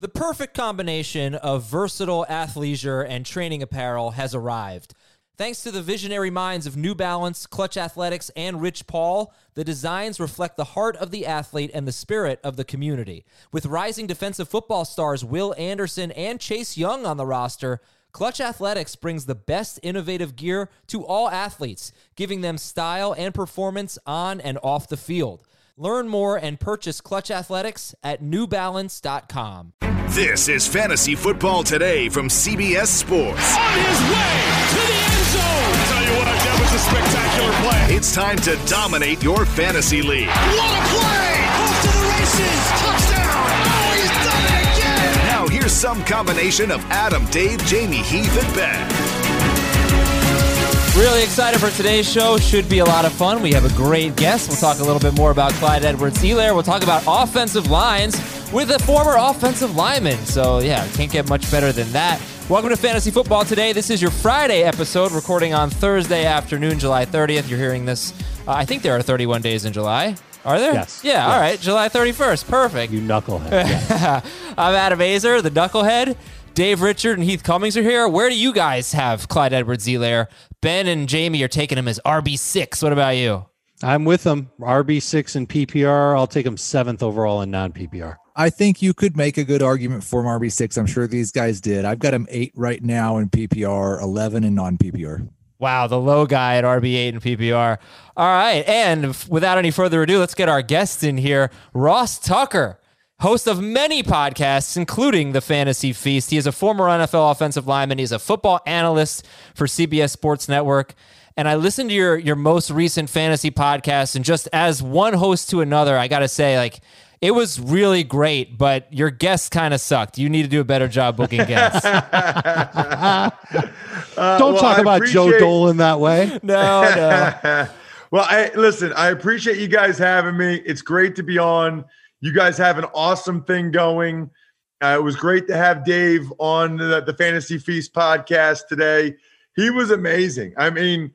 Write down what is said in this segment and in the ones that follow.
The perfect combination of versatile athleisure and training apparel has arrived. Thanks to the visionary minds of New Balance, Clutch Athletics, and Rich Paul, the designs reflect the heart of the athlete and the spirit of the community. With rising defensive football stars Will Anderson and Chase Young on the roster, Clutch Athletics brings the best innovative gear to all athletes, giving them style and performance on and off the field. Learn more and purchase Clutch Athletics at newbalance.com. This is Fantasy Football Today from CBS Sports. On his way to the end zone. I'll tell you what, that was a spectacular play. It's time to dominate your fantasy league. What a play! Off to the races. Touchdown. Oh, he's done it again. Now here's some combination of Adam, Dave, Jamie, Heath, and Ben. Really excited for today's show. Should be a lot of fun. We have a great guest. We'll talk a little bit more about Clyde Edwards-Helaire. We'll talk about offensive lines with a former offensive lineman. So, yeah, can't get much better than that. Welcome to Fantasy Football Today. This is your Friday episode, recording on Thursday afternoon, July 30th. You're hearing this. I think there are 31 days in July. Are there? Yes. Yeah, yes. All right. July 31st. Perfect. You knucklehead. Yes. I'm Adam Azer, the knucklehead. Dave Richard and Heath Cummings are here. Where do you guys have Clyde Edwards-Helaire? Ben and Jamie are taking him as RB6. What about you? I'm with him. RB6 in PPR. I'll take him 7th overall in non-PPR. I think you could make a good argument for him RB6. I'm sure these guys did. I've got him 8 right now in PPR, 11 in non-PPR. Wow, the low guy at RB8 in PPR. All right, and without any further ado, let's get our guests in here. Ross Tucker, host of many podcasts, including The Fantasy Feast. He is a former NFL offensive lineman. He's a football analyst for CBS Sports Network. And I listened to your most recent fantasy podcast, and just as one host to another, I got to say, it was really great, but your guests kind of sucked. You need to do a better job booking guests. Don't talk about Joe Dolan that way. No. Well, I appreciate you guys having me. It's great to be on. You guys have an awesome thing going. It was great to have Dave on the Fantasy Feast podcast today. He was amazing. I mean,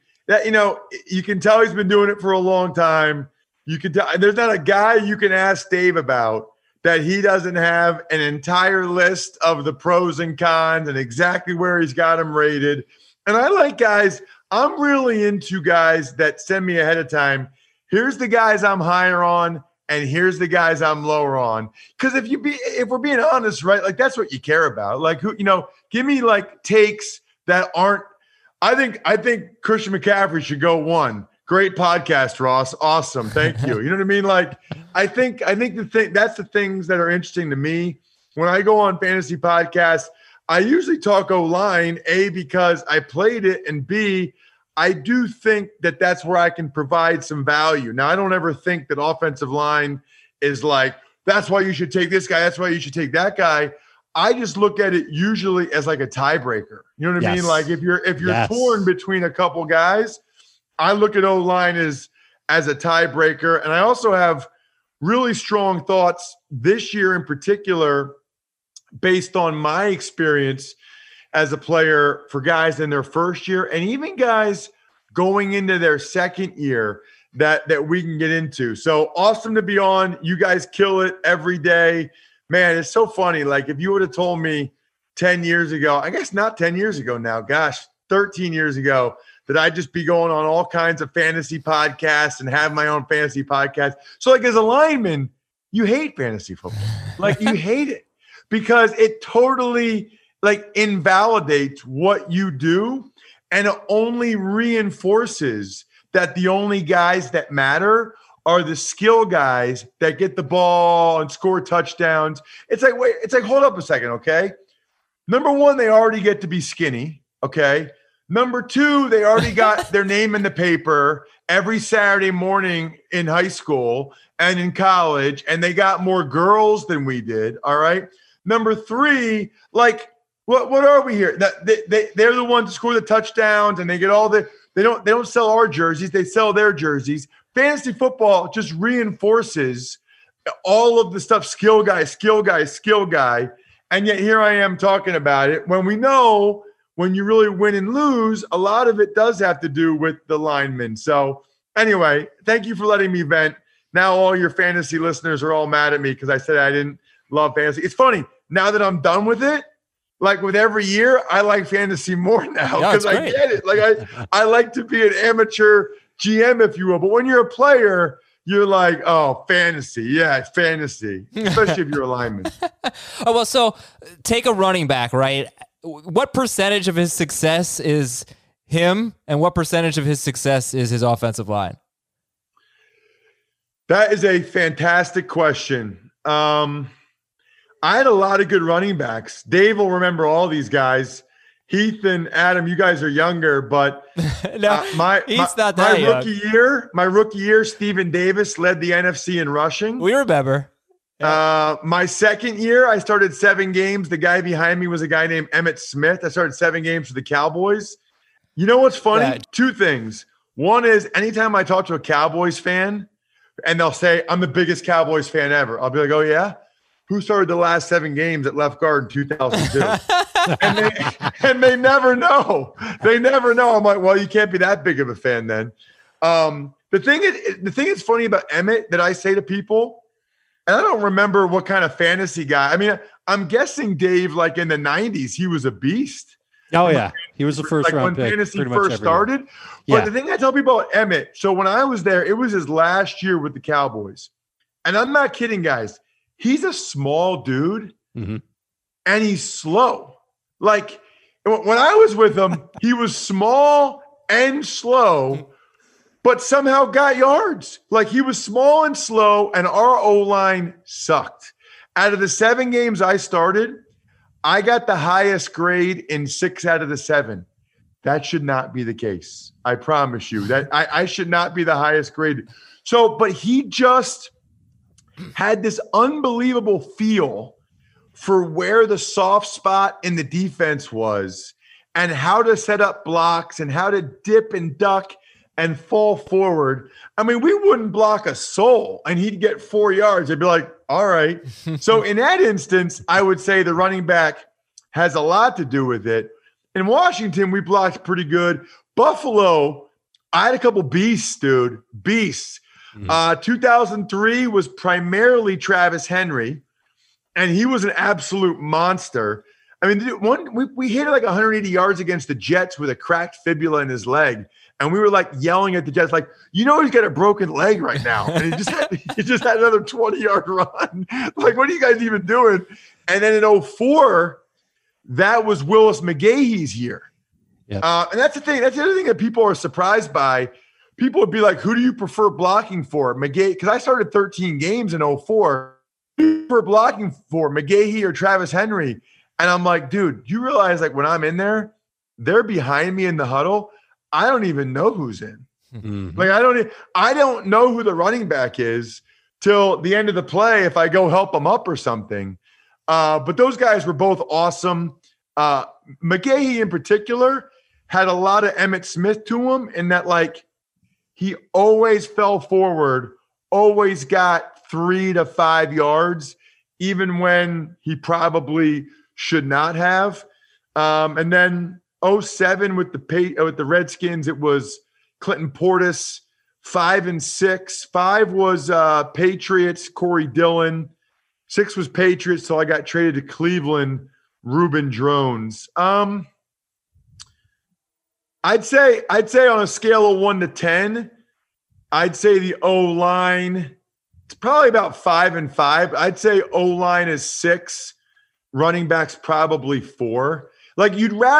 you can tell he's been doing it for a long time. You can tell there's not a guy you can ask Dave about that he doesn't have an entire list of the pros and cons and exactly where he's got them rated. And I like guys, I'm really into guys that send me ahead of time. Here's the guys I'm higher on, and here's the guys I'm lower on. Because if we're being honest, right, that's what you care about. Give me takes that aren't. I think Christian McCaffrey should go 1. Great podcast, Ross. Awesome. Thank you. You know what I mean? I think that's the things that are interesting to me. When I go on fantasy podcasts, I usually talk O-line, A, because I played it, and B, I do think that that's where I can provide some value. Now, I don't ever think that offensive line is that's why you should take this guy. That's why you should take that guy. I just look at it usually as a tiebreaker. You know what I mean? If you're torn between a couple guys, I look at O-line as a tiebreaker. And I also have really strong thoughts this year in particular, based on my experience as a player for guys in their first year and even guys going into their second year that we can get into. So awesome to be on. You guys kill it every day. Man, it's so funny. If you would have told me 10 years ago, I guess not 10 years ago now, 13 years ago, that I'd just be going on all kinds of fantasy podcasts and have my own fantasy podcast. So as a lineman, you hate fantasy football. You hate it because it totally invalidates what you do, and it only reinforces that the only guys that matter are the skill guys that get the ball and score touchdowns. It's hold up a second, okay? Number 1, they already get to be skinny, okay? Number 2, they already got their name in the paper every Saturday morning in high school and in college, and they got more girls than we did, all right? Number 3, what are we here? They're the ones to score the touchdowns, and they get all the – they don't sell our jerseys. They sell their jerseys. Fantasy football just reinforces all of the stuff, skill guy. And yet here I am talking about it when we know when you really win and lose, a lot of it does have to do with the linemen. So anyway, thank you for letting me vent. Now all your fantasy listeners are all mad at me because I said I didn't love fantasy. It's funny. now that I'm done with it, like with every year, I like fantasy more now because I get it. Like I like to be an amateur GM, if you will. But when you're a player, you're like, oh, fantasy. Yeah, fantasy, especially if you're a lineman. Oh, well, so take a running back, right? What percentage of his success is him, and what percentage of his success is his offensive line? That is a fantastic question. I had a lot of good running backs. Dave will remember all these guys. Heath and Adam, you guys are younger, but my rookie year, Stephen Davis led the NFC in rushing. We remember. My second year, I started 7 games. The guy behind me was a guy named Emmitt Smith. I started 7 games for the Cowboys. You know what's funny? Yeah. 2 things. One is anytime I talk to a Cowboys fan and they'll say, I'm the biggest Cowboys fan ever, I'll be like, oh, yeah? Who started the last 7 games at left guard in 2002? and they never know. They never know. I'm like, well, you can't be that big of a fan then. The thing is funny about Emmitt that I say to people, and I don't remember what kind of fantasy guy. I mean, I'm guessing Dave, like in the 90s, he was a beast. Oh, yeah. He was the first like round when pick. fantasy first started. But the thing I tell people about Emmitt, so when I was there, it was his last year with the Cowboys. And I'm not kidding, guys. He's a small dude, and he's slow. Like, when I was with him, he was small and slow, but somehow got yards. Like, he was small and slow, and our O-line sucked. Out of the 7 games I started, I got the highest grade in 6 out of the 7. That should not be the case. I promise you that I should not be the highest grade. So, but he just had this unbelievable feel for where the soft spot in the defense was and how to set up blocks and how to dip and duck and fall forward. I mean, we wouldn't block a soul and he'd get 4 yards. I'd be like, all right. So in that instance, I would say the running back has a lot to do with it. In Washington, we blocked pretty good. Buffalo, I had a couple beasts, dude. Beasts. 2003 was primarily Travis Henry, and he was an absolute monster. I mean, we hit like 180 yards against the Jets with a cracked fibula in his leg, and we were like yelling at the Jets, like, you know, he's got a broken leg right now, and he just had another 20-yard run. Like, what are you guys even doing? And then in 2004, that was Willis McGahee's year. Yep. And that's the thing. That's the other thing that people are surprised by. People would be like, who do you prefer blocking for? McGahee, because I started 13 games in 2004. Who do you prefer blocking for, McGahee or Travis Henry? And I'm like, dude, you realize like when I'm in there, they're behind me in the huddle. I don't even know who's in. Like I don't know who the running back is till the end of the play if I go help them up or something. But those guys were both awesome. McGahee in particular had a lot of Emmitt Smith to him in that like he always fell forward, always got 3 to 5 yards, even when he probably should not have. And then 2007 with the Redskins, it was Clinton Portis, 5 and 6. 5 was Patriots, Corey Dillon. 6 was Patriots, so I got traded to Cleveland, Reuben Drones. I'd say on a scale of 1 to 10, I'd say the O-line, it's probably about 5 and 5. I'd say O-line is 6, running backs probably 4. Like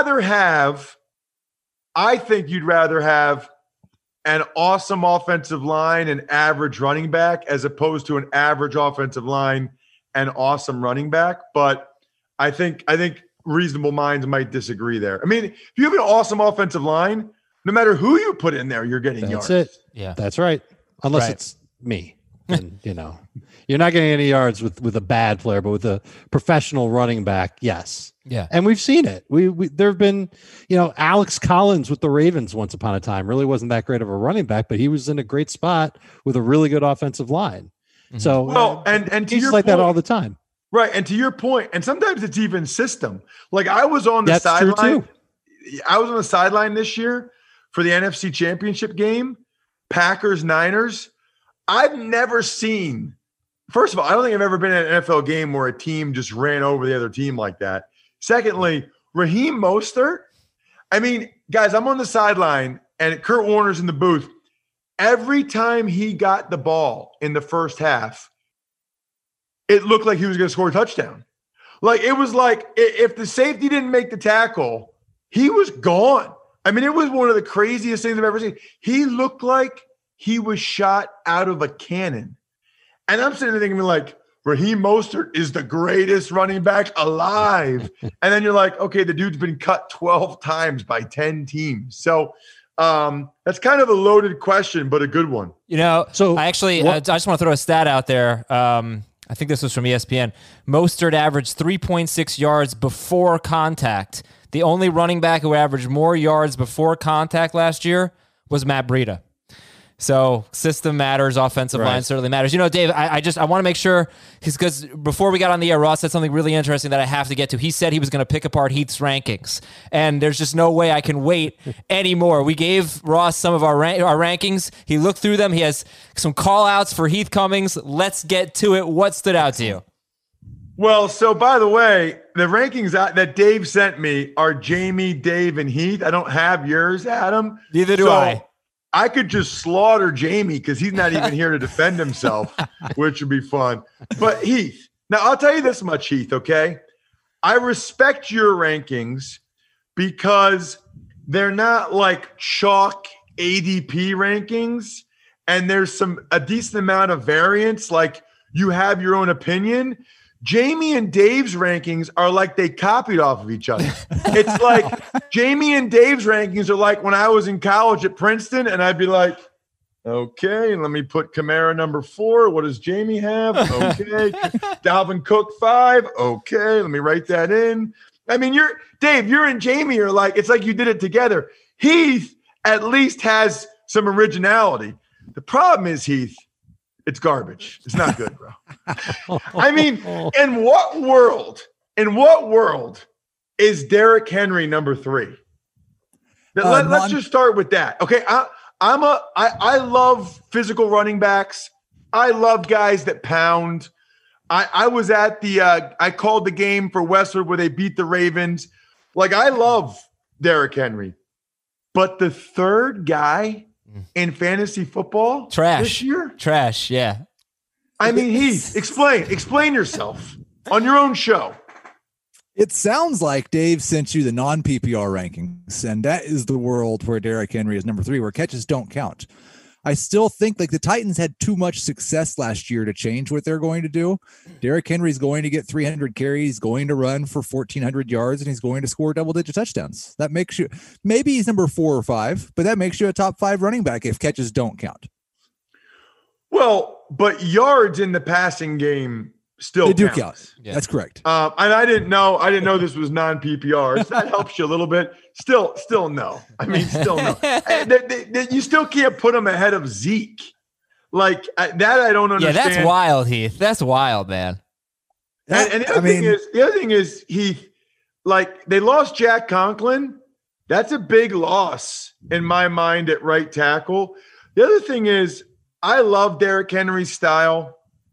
I think you'd rather have an awesome offensive line and average running back as opposed to an average offensive line and awesome running back. But I think reasonable minds might disagree there. I mean, if you have an awesome offensive line, no matter who you put in there, you're getting yards. That's it. Yeah. That's right. Unless it's me. And, you know, you're not getting any yards with a bad player, but with a professional running back, yes. Yeah. And we've seen it. There have been, you know, Alex Collins with the Ravens once upon a time really wasn't that great of a running back, but he was in a great spot with a really good offensive line. Mm-hmm. So, well, and to your like point, that all the time. Right. And to your point, and sometimes it's even system. Like I was on the sideline. I was on the sideline this year for the NFC Championship game, Packers, Niners. I've never seen first of all, I don't think I've ever been in an NFL game where a team just ran over the other team like that. Secondly, Raheem Mostert. I mean, guys, I'm on the sideline and Kurt Warner's in the booth. Every time he got the ball in the first half, it looked like he was going to score a touchdown. Like, it was like if the safety didn't make the tackle, he was gone. I mean, it was one of the craziest things I've ever seen. He looked like he was shot out of a cannon. And I'm sitting there thinking, like, Raheem Mostert is the greatest running back alive. And then you're like, okay, the dude's been cut 12 times by 10 teams. So that's kind of a loaded question, but a good one. So I just want to throw a stat out there. I think this was from ESPN. Mostert averaged 3.6 yards before contact. The only running back who averaged more yards before contact last year was Matt Breida. So system matters, offensive line certainly matters. Dave, I want to make sure, because before we got on the air, Ross said something really interesting that I have to get to. He said he was going to pick apart Heath's rankings, and there's just no way I can wait anymore. We gave Ross some of our rankings. He looked through them. He has some call-outs for Heath Cummings. Let's get to it. What stood out to you? Well, so by the way, the rankings that Dave sent me are Jamie, Dave, and Heath. I don't have yours, Adam. Neither do I. I could just slaughter Jamie because he's not even here to defend himself, which would be fun. But Heath, now I'll tell you this much, Heath, okay? I respect your rankings because they're not like chalk ADP rankings, and there's a decent amount of variance. Like, you have your own opinion. Jamie and Dave's rankings are like they copied off of each other. It's like Jamie and Dave's rankings are like when I was in college at Princeton, and I'd be like, okay, let me put Kamara number 4. What does Jamie have? Okay. Dalvin Cook 5. Okay, let me write that in. I mean, Dave, you and Jamie are like, it's like you did it together. Heath at least has some originality. The problem is, Heath, it's garbage. It's not good, bro. I mean, in what world is Derrick Henry number 3? Let's just start with that. Okay. I love physical running backs. I love guys that pound. I was at I called the game for Westwood where they beat the Ravens. Like, I love Derrick Henry, but the third guy in fantasy football this year? Trash, yeah. I mean, Heath, explain yourself on your own show. It sounds like Dave sent you the non-PPR rankings, and that is the world where Derrick Henry is number 3, where catches don't count. I still think like the Titans had too much success last year to change what they're going to do. Derrick Henry's going to get 300 carries, going to run for 1,400 yards, and he's going to score double-digit touchdowns. That makes you, maybe he's number 4 or 5, but that makes you a top 5 running back if catches don't count. Well, but yards in the passing game still do count. Yeah. That's correct. And I didn't know this was non-PPR. So that helps you a little bit. Still no. I mean, still no. You still can't put him ahead of Zeke. Like that, I don't understand. Yeah, that's wild, Heath. That's wild, man. And the other thing is, Heath, like, they lost Jack Conklin. That's a big loss in my mind at right tackle. The other thing is, I love Derrick Henry's style,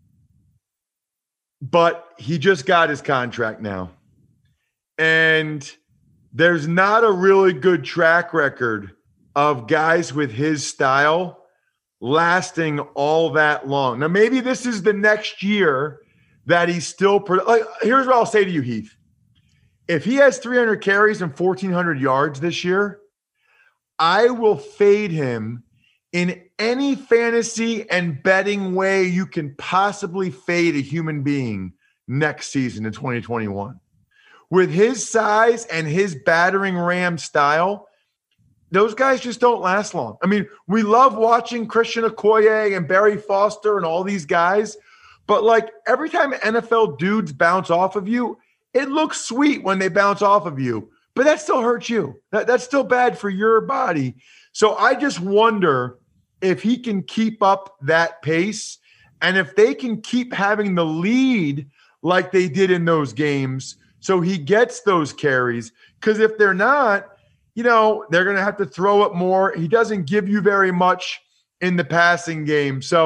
but he just got his contract now. And there's not a really good track record of guys with his style lasting all that long. Now, maybe this is the next year that he's still here's what I'll say to you, Heath. If he has 300 carries and 1,400 yards this year, I will fade him in any fantasy and betting way you can possibly fade a human being next season in 2021. With his size and his battering ram style, those guys just don't last long. I mean, we love watching Christian Okoye and Barry Foster and all these guys, but like every time NFL dudes bounce off of you, it looks sweet when they bounce off of you, but that still hurts you. That's still bad for your body. So I just wonder if he can keep up that pace, and if they can keep having the lead like they did in those games so he gets those carries. Because if they're not, they're going to have to throw it more. He doesn't give you very much in the passing game. So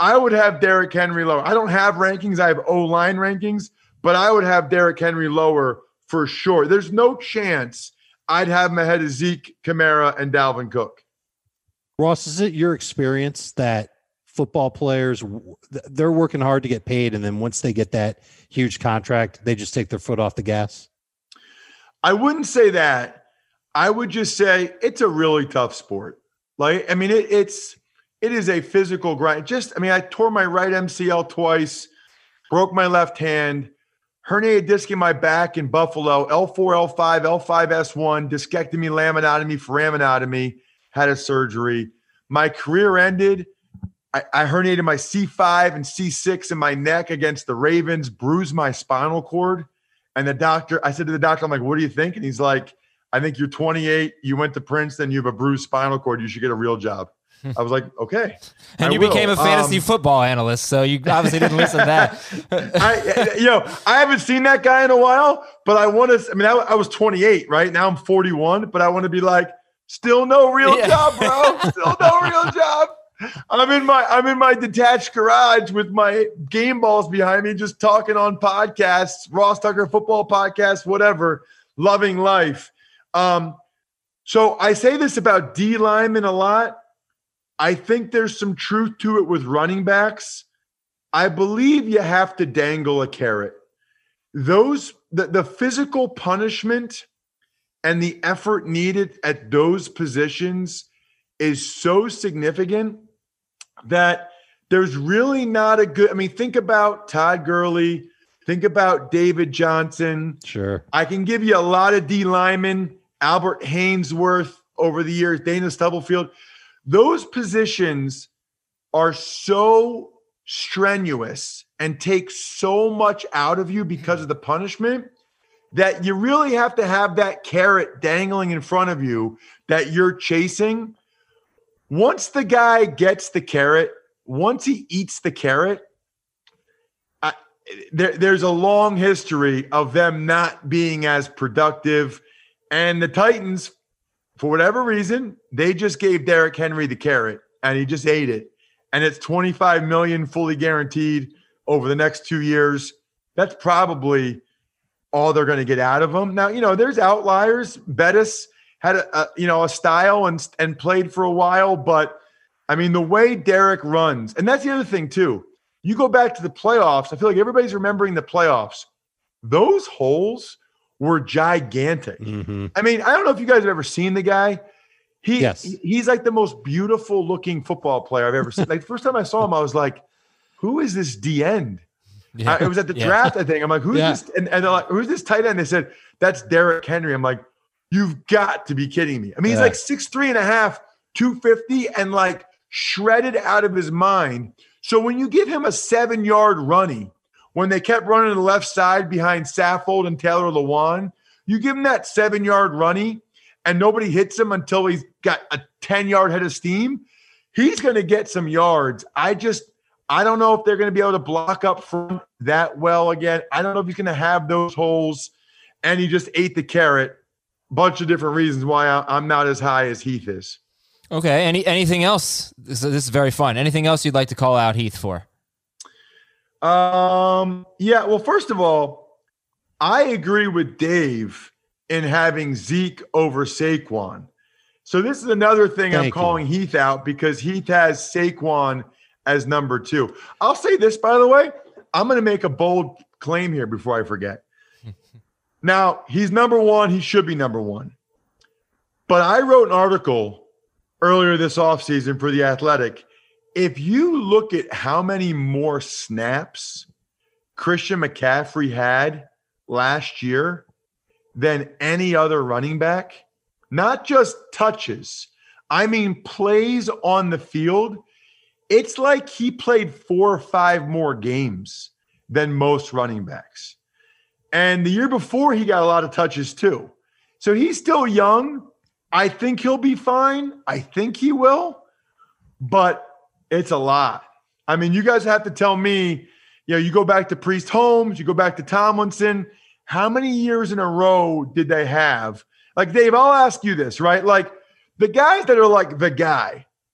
I would have Derrick Henry lower. I don't have rankings. I have O-line rankings, but I would have Derrick Henry lower for sure. There's no chance I'd have him ahead of Zeke, Kamara, and Dalvin Cook. Ross, is it your experience that football players, they're working hard to get paid, and then once they get that huge contract, they just take their foot off the gas? I wouldn't say that. I would just say it's a really tough sport. Like, I mean, it is a physical grind. I tore my right MCL twice, broke my left hand, herniated disc in my back in Buffalo, L4, L5, L5S1, discectomy, laminotomy, foraminotomy, had a surgery. My career ended. I herniated my C5 and C6 in my neck against the Ravens, bruised my spinal cord. And I said to the doctor, I'm like, what do you think? And he's like, I think you're 28. You went to Princeton. You have a bruised spinal cord. You should get a real job. I was like, okay. And you became a fantasy football analyst, so you obviously didn't listen to that. I haven't seen that guy in a while, but I want to. I was 28, right? Now I'm 41, but I want to be like, still no real job, bro. Still no real job. I'm in my detached garage with my game balls behind me, just talking on podcasts, Ross Tucker football podcast, whatever, loving life. So I say this about D linemen a lot. I think there's some truth to it with running backs. I believe you have to dangle a carrot. The physical punishment and the effort needed at those positions is so significant that there's really not a good, think about Todd Gurley, think about David Johnson. Sure. I can give you a lot of D linemen, Albert Hainsworth over the years, Dana Stubblefield. Those positions are so strenuous and take so much out of you because of the punishment that you really have to have that carrot dangling in front of you that you're chasing. Once the guy gets the carrot, once he eats the carrot, there's a long history of them not being as productive. And the Titans, for whatever reason, they just gave Derrick Henry the carrot and he just ate it. And it's $25 million fully guaranteed over the next 2 years. That's probably all they're going to get out of him. Now, there's outliers. Bettis had a style and played for a while, but the way Derrick runs, and that's the other thing too. You go back to the playoffs. I feel like everybody's remembering the playoffs. Those holes were gigantic. Mm-hmm. I don't know if you guys have ever seen the guy. He's like the most beautiful looking football player I've ever seen. Like, the first time I saw him, I was like, who is this D end? Yeah. It was at the draft, I think. I'm like, who's this? And they're like, who's this tight end? They said, that's Derrick Henry. I'm like, you've got to be kidding me. He's like 6'3.5", 250, and like shredded out of his mind. So when you give him a 7-yard runny, when they kept running to the left side behind Saffold and Taylor Lewan, you give him that 7-yard runny and nobody hits him until he's got a 10-yard head of steam, he's going to get some yards. I don't know if they're going to be able to block up front that well again. I don't know if he's going to have those holes, and he just ate the carrot. Bunch of different reasons why I'm not as high as Heath is. Okay. Anything else? This is very fun. Anything else you'd like to call out Heath for? Yeah. Well, first of all, I agree with Dave in having Zeke over Saquon. So this is another thing I'm calling Heath out because Heath has Saquon as number 2. I'll say this, by the way. I'm going to make a bold claim here before I forget. Now, he's number 1. He should be number 1. But I wrote an article earlier this offseason for The Athletic. If you look at how many more snaps Christian McCaffrey had last year than any other running back, not just touches, plays on the field, it's like he played 4 or 5 more games than most running backs. And the year before, he got a lot of touches too. So he's still young. I think he'll be fine. I think he will. But it's a lot. You guys have to tell me, you go back to Priest Holmes, you go back to Tomlinson. How many years in a row did they have? Like, Dave, I'll ask you this, right? Like, the guys that are like the guy,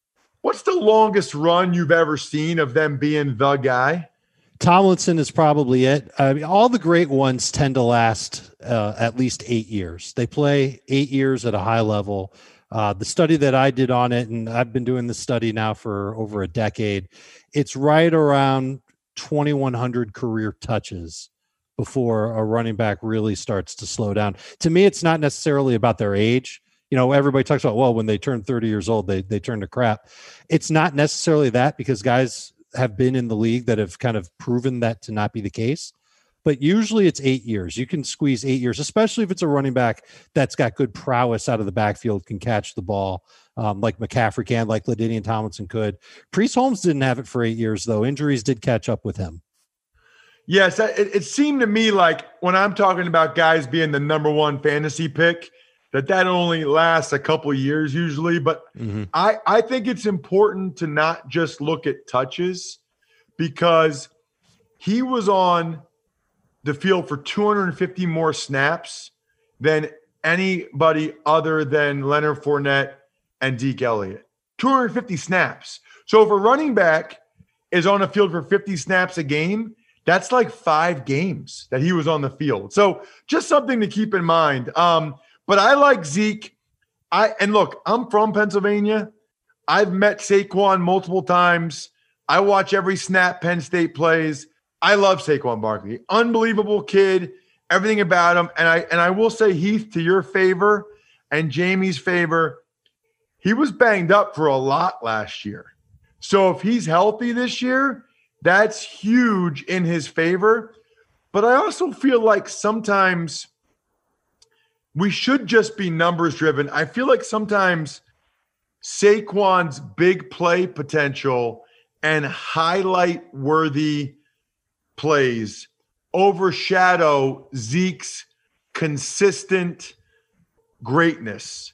What's the longest run you've ever seen of them being the guy? Tomlinson is probably it. I mean, all the great ones tend to last at least 8 years. They play 8 years at a high level. The study that I did on it, and I've been doing this study now for over a decade, it's right around 2,100 career touches before a running back really starts to slow down. To me, it's not necessarily about their age. Everybody talks about, well, when they turn 30 years old, they turn to crap. It's not necessarily that, because guys have been in the league that have kind of proven that to not be the case. But usually it's 8 years. You can squeeze 8 years, especially if it's a running back that's got good prowess out of the backfield, can catch the ball like McCaffrey can, like LaDainian Tomlinson could. Priest Holmes didn't have it for 8 years, though. Injuries did catch up with him. Yes, it seemed to me like when I'm talking about guys being the number one fantasy pick, that only lasts a couple years usually. But I think it's important to not just look at touches, because he was on the field for 250 more snaps than anybody other than Leonard Fournette and Zeke Elliott. 250 snaps. So if a running back is on the field for 50 snaps a game, that's like 5 games that he was on the field. So just something to keep in mind. But I like Zeke. And look, I'm from Pennsylvania. I've met Saquon multiple times. I watch every snap Penn State plays. I love Saquon Barkley. Unbelievable kid, everything about him. And I will say, Heath, to your favor and Jamie's favor, he was banged up for a lot last year. So if he's healthy this year, that's huge in his favor. But I also feel like sometimes we should just be numbers driven. I feel like sometimes Saquon's big play potential and highlight worthy plays overshadow Zeke's consistent greatness.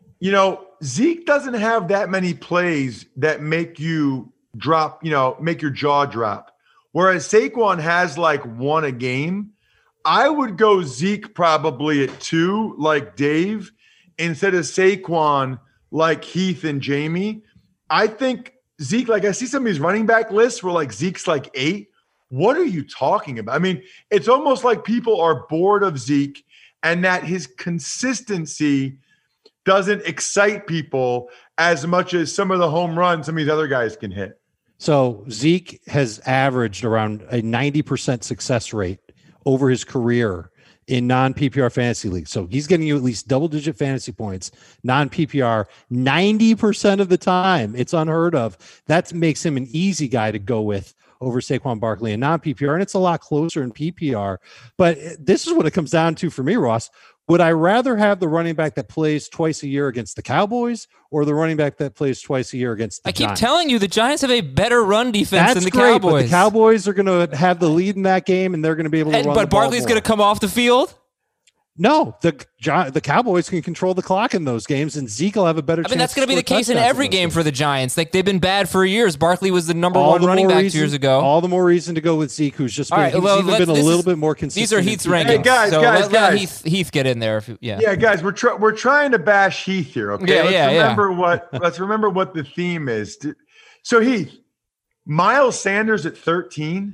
Zeke doesn't have that many plays that make you drop, make your jaw drop. Whereas Saquon has like one a game. I would go Zeke probably at 2, like Dave, instead of Saquon, like Heath and Jamie. I think Zeke, like I see some of these running back lists where like Zeke's like 8. What are you talking about? I mean, it's almost like people are bored of Zeke and that his consistency doesn't excite people as much as some of the home runs some of these other guys can hit. So Zeke has averaged around a 90% success rate over his career in non-PPR fantasy leagues. So he's getting you at least double-digit fantasy points, non-PPR, 90% of the time. It's unheard of. That makes him an easy guy to go with over Saquon Barkley in non-PPR, and it's a lot closer in PPR. But this is what it comes down to for me, Ross. Would I rather have the running back that plays twice a year against the Cowboys or the running back that plays twice a year against the Giants? I keep telling you, the Giants have a better run defense than the great, Cowboys. But the Cowboys are going to have the lead in that game, and they're going to be able to run the ball. But Barkley's going to come off the field? No, the Cowboys can control the clock in those games, and Zeke will have a better chance. I mean, that's going to be the case in every game for the Giants. Like, they've been bad for years. Barkley was the number one running back 2 years ago. All the more reason to go with Zeke, who's just been, been a little bit more consistent. These are Heath's rankings. Hey, guys, let Heath get in there. Yeah, guys, we're trying to bash Heath here, okay? Let's remember what the theme is. So, Heath, Miles Sanders at 13.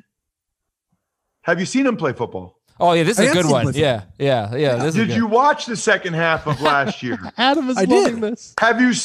Have you seen him play football? Oh, yeah, this is a good one. Yeah. Did you watch the second half of last year? Adam is loving this. Have you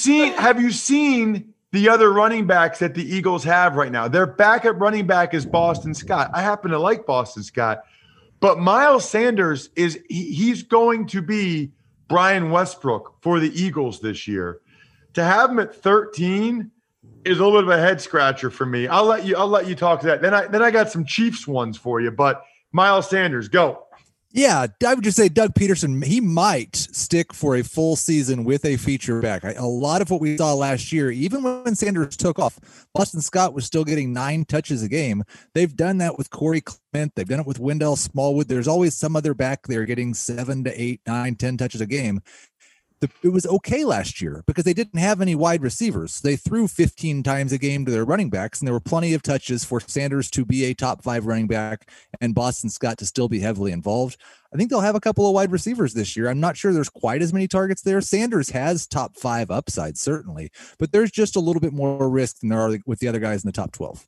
seen the other running backs that the Eagles have right now? Their backup running back is Boston Scott. I happen to like Boston Scott. But Miles Sanders he's going to be Brian Westbrook for the Eagles this year. To have him at 13 is a little bit of a head scratcher for me. I'll let you talk to that. Then I got some Chiefs ones for you, but Miles Sanders, go. Yeah, I would just say Doug Peterson, he might stick for a full season with a feature back. A lot of what we saw last year, even when Sanders took off, Boston Scott was still getting 9 touches a game. They've done that with Corey Clement. They've done it with Wendell Smallwood. There's always some other back there getting 7 to 8, 9, 10 touches a game. it was okay last year because they didn't have any wide receivers. They threw 15 times a game to their running backs, and there were plenty of touches for Sanders to be a top 5 running back and Boston Scott to still be heavily involved. I think they'll have a couple of wide receivers this year. I'm not sure there's quite as many targets there. Sanders has top 5 upside, certainly, but there's just a little bit more risk than there are with the other guys in the top 12.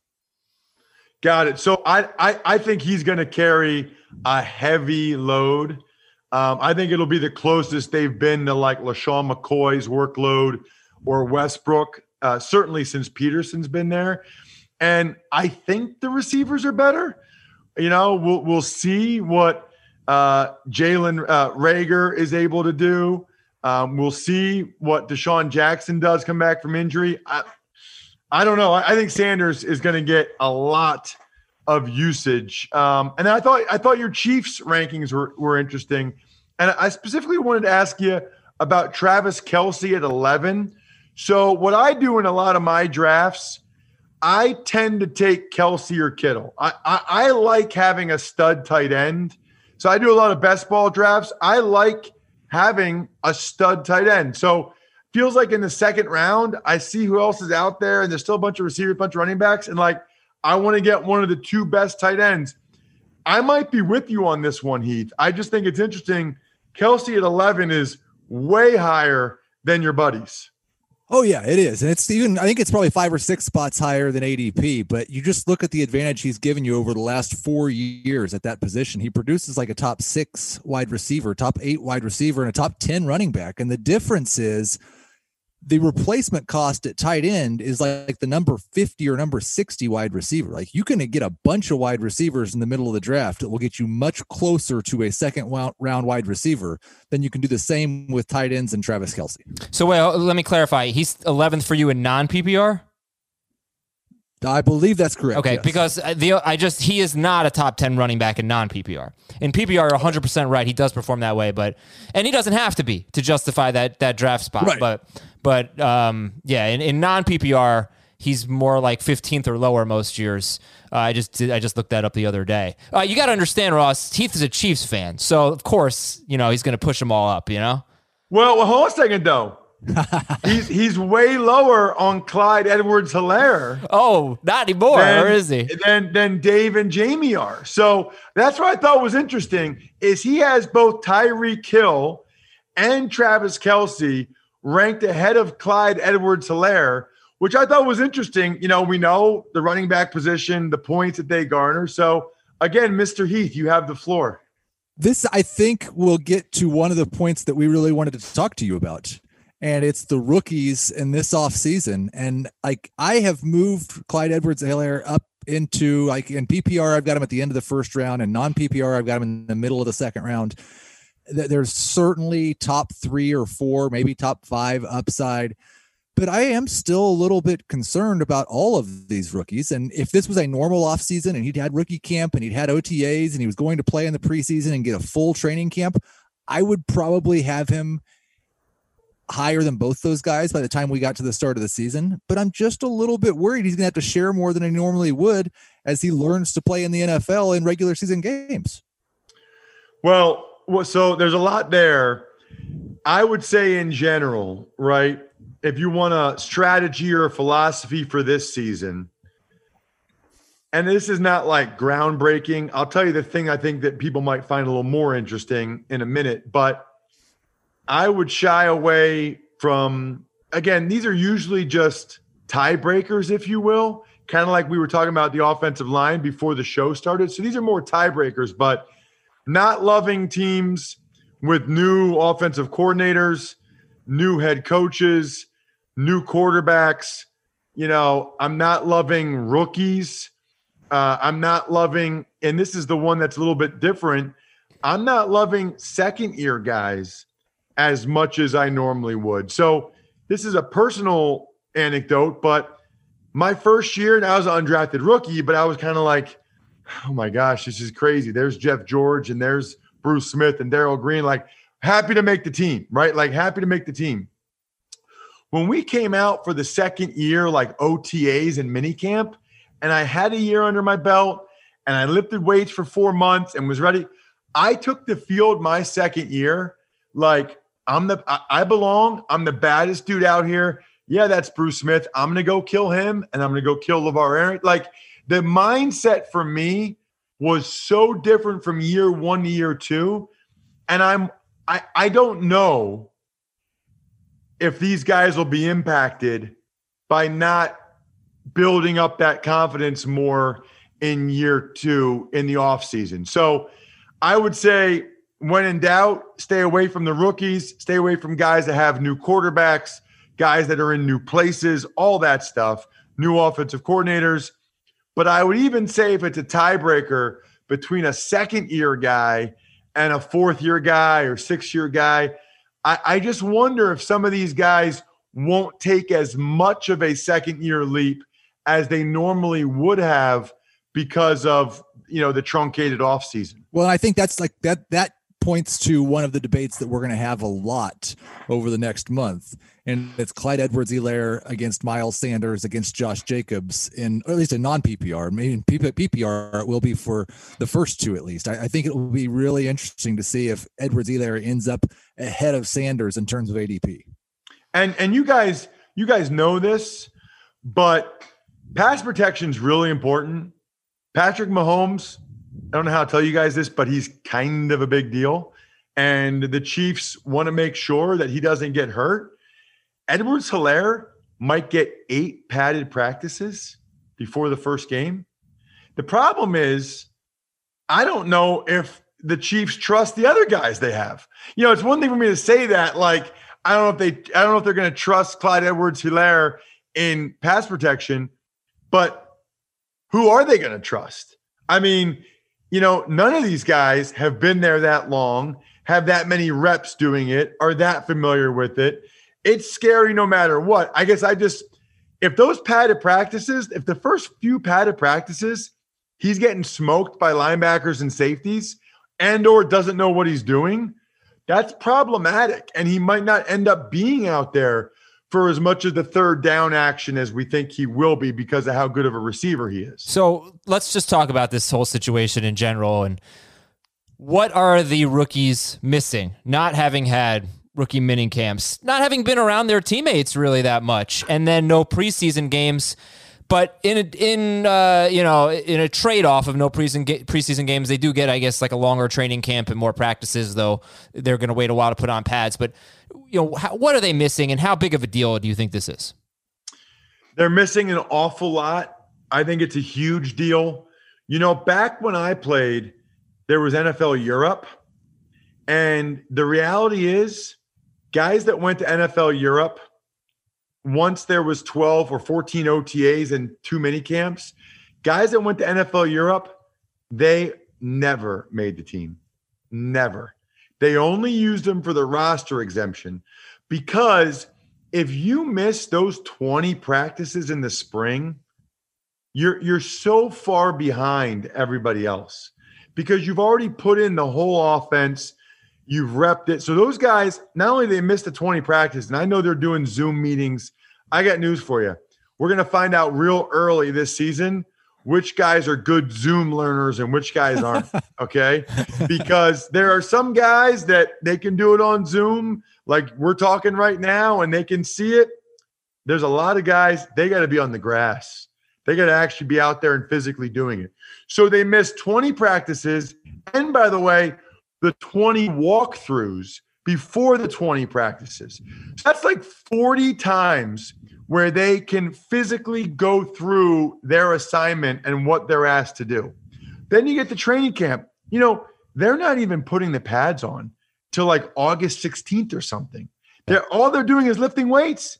Got it. So I think he's going to carry a heavy load. I think it'll be the closest they've been to like LaShawn McCoy's workload or Westbrook, certainly since Peterson's been there. And I think the receivers are better. You know, we'll see what Jalen Reagor is able to do. We'll see what Deshaun Jackson does come back from injury. I don't know. I think Sanders is going to get a lot of usage. And I thought your Chiefs rankings were interesting. And I specifically wanted to ask you about Travis Kelce at 11. So what I do in a lot of my drafts, I tend to take Kelce or Kittle. I like having a stud tight end. So I do a lot of best ball drafts. I like having a stud tight end. So feels like in the second round, I see who else is out there, and there's still a bunch of receivers, a bunch of running backs, and like I want to get one of the 2 best tight ends. I might be with you on this one, Heath. I just think it's interesting. Kelce at 11 is way higher than your buddies. Oh yeah, it is. And it's even, I think it's probably 5 or 6 spots higher than ADP, but you just look at the advantage he's given you over the last 4 years at that position. He produces like a top 6 wide receiver, top 8 wide receiver, and a top 10 running back. And the difference is the replacement cost at tight end is like the number 50 or number 60 wide receiver. Like you can get a bunch of wide receivers in the middle of the draft that will get you much closer to a second round wide receiver than you can do the same with tight ends and Travis Kelce. So wait, let me clarify. He's 11th for you in non-PPR? I believe that's correct. Okay, yes. because he is not a top 10 running back in non-PPR. In PPR, you're 100% right. He does perform that way, and he doesn't have to be to justify that draft spot. Right. But in non-PPR, he's more like 15th or lower most years. I just looked that up the other day. You got to understand, Ross, Heath is a Chiefs fan, so of course, he's going to push them all up, Well, hold on a second, though. he's way lower on Clyde Edwards-Helaire. Oh, not anymore. Where is he? Than Dave and Jamie are. So that's what I thought was interesting is he has both Tyreek Hill and Travis Kelce ranked ahead of Clyde Edwards-Helaire, which I thought was interesting. We know the running back position, the points that they garner. So again, Mr. Heath, you have the floor. This, I think, will get to one of the points that we really wanted to talk to you about. And it's the rookies in this offseason. And like I have moved Clyde Edwards-Helaire up into like in PPR, I've got him at the end of the first round, and non-PPR, I've got him in the middle of the second round. There's certainly top 3 or 4, maybe top 5 upside, but I am still a little bit concerned about all of these rookies. And if this was a normal offseason and he'd had rookie camp and he'd had OTAs and he was going to play in the preseason and get a full training camp, I would probably have him higher than both those guys by the time we got to the start of the season. But I'm just a little bit worried he's going to have to share more than he normally would as he learns to play in the NFL in regular season games. Well, so there's a lot there. I would say in general, right, if you want a strategy or a philosophy for this season, and this is not like groundbreaking, I'll tell you the thing I think that people might find a little more interesting in a minute, but I would shy away from, again, these are usually just tiebreakers, if you will, kind of like we were talking about the offensive line before the show started. So these are more tiebreakers, but not loving teams with new offensive coordinators, new head coaches, new quarterbacks. I'm not loving rookies. I'm not loving, and this is the one that's a little bit different, I'm not loving second-year guys as much as I normally would. So this is a personal anecdote, but my first year, and I was an undrafted rookie, but I was kind of like, oh my gosh, this is crazy. There's Jeff George and there's Bruce Smith and Darrell Green, like happy to make the team, right? Like happy to make the team. When we came out for the second year, like OTAs and minicamp, and I had a year under my belt and I lifted weights for 4 months and was ready, I took the field my second year like I belong. I'm the baddest dude out here. Yeah, that's Bruce Smith. I'm going to go kill him, and I'm going to go kill LeVar Arrington. Like, the mindset for me was so different from year 1 to year 2. And I don't know if these guys will be impacted by not building up that confidence more in year 2 in the offseason. So I would say, when in doubt, stay away from the rookies, stay away from guys that have new quarterbacks, guys that are in new places, all that stuff, new offensive coordinators. But I would even say, if it's a tiebreaker between a second-year guy and a fourth-year guy or sixth-year guy, I just wonder if some of these guys won't take as much of a second-year leap as they normally would have because of, the truncated offseason. Well, I think that's like that points to one of the debates that we're going to have a lot over the next month. And it's Clyde Edwards-Helaire against Miles Sanders against Josh Jacobs, or at least a non-PPR. Maybe in PPR it will be for the first two at least. I think it will be really interesting to see if Edwards-Helaire ends up ahead of Sanders in terms of ADP. And you guys know this, but pass protection is really important. Patrick Mahomes, I don't know how to tell you guys this, but he's kind of a big deal. And the Chiefs want to make sure that he doesn't get hurt. Edwards-Helaire might get 8 padded practices before the first game. The problem is, I don't know if the Chiefs trust the other guys they have. It's one thing for me to say that, like, I don't know if they're going to trust Clyde Edwards-Helaire in pass protection, but who are they going to trust? I mean, none of these guys have been there that long, have that many reps doing it, are that familiar with it. It's scary no matter what. I guess if those padded practices, if the first few padded practices, he's getting smoked by linebackers and safeties or doesn't know what he's doing, that's problematic. And he might not end up being out there for as much of the third down action as we think he will be because of how good of a receiver he is. So let's just talk about this whole situation in general. And what are the rookies missing? Not having had rookie mini camps, not having been around their teammates really that much, and then no preseason games. But in a trade-off of no preseason games, they do get, I guess, like a longer training camp and more practices, though they're going to wait a while to put on pads. But what are they missing, and how big of a deal do you think this is? They're missing an awful lot. I think it's a huge deal. Back when I played, there was NFL Europe, and the reality is, guys that went to NFL Europe, once there was 12 or 14 OTAs and 2 mini camps, guys that went to NFL Europe, they never made the team. Never. They only used them for the roster exemption, because if you miss those 20 practices in the spring, you're so far behind everybody else because you've already put in the whole offense. You've repped it. So those guys, not only they missed the 20 practice, and I know they're doing Zoom meetings. I got news for you. We're going to find out real early this season which guys are good Zoom learners and which guys aren't, okay? Because there are some guys that they can do it on Zoom, like we're talking right now, and they can see it. There's a lot of guys, they got to be on the grass. They got to actually be out there and physically doing it. So they missed 20 practices. And by the way, the 20 walkthroughs before the 20 practices. So that's like 40 times where they can physically go through their assignment and what they're asked to do. Then you get the training camp. They're not even putting the pads on till like August 16th or something. All they're doing is lifting weights.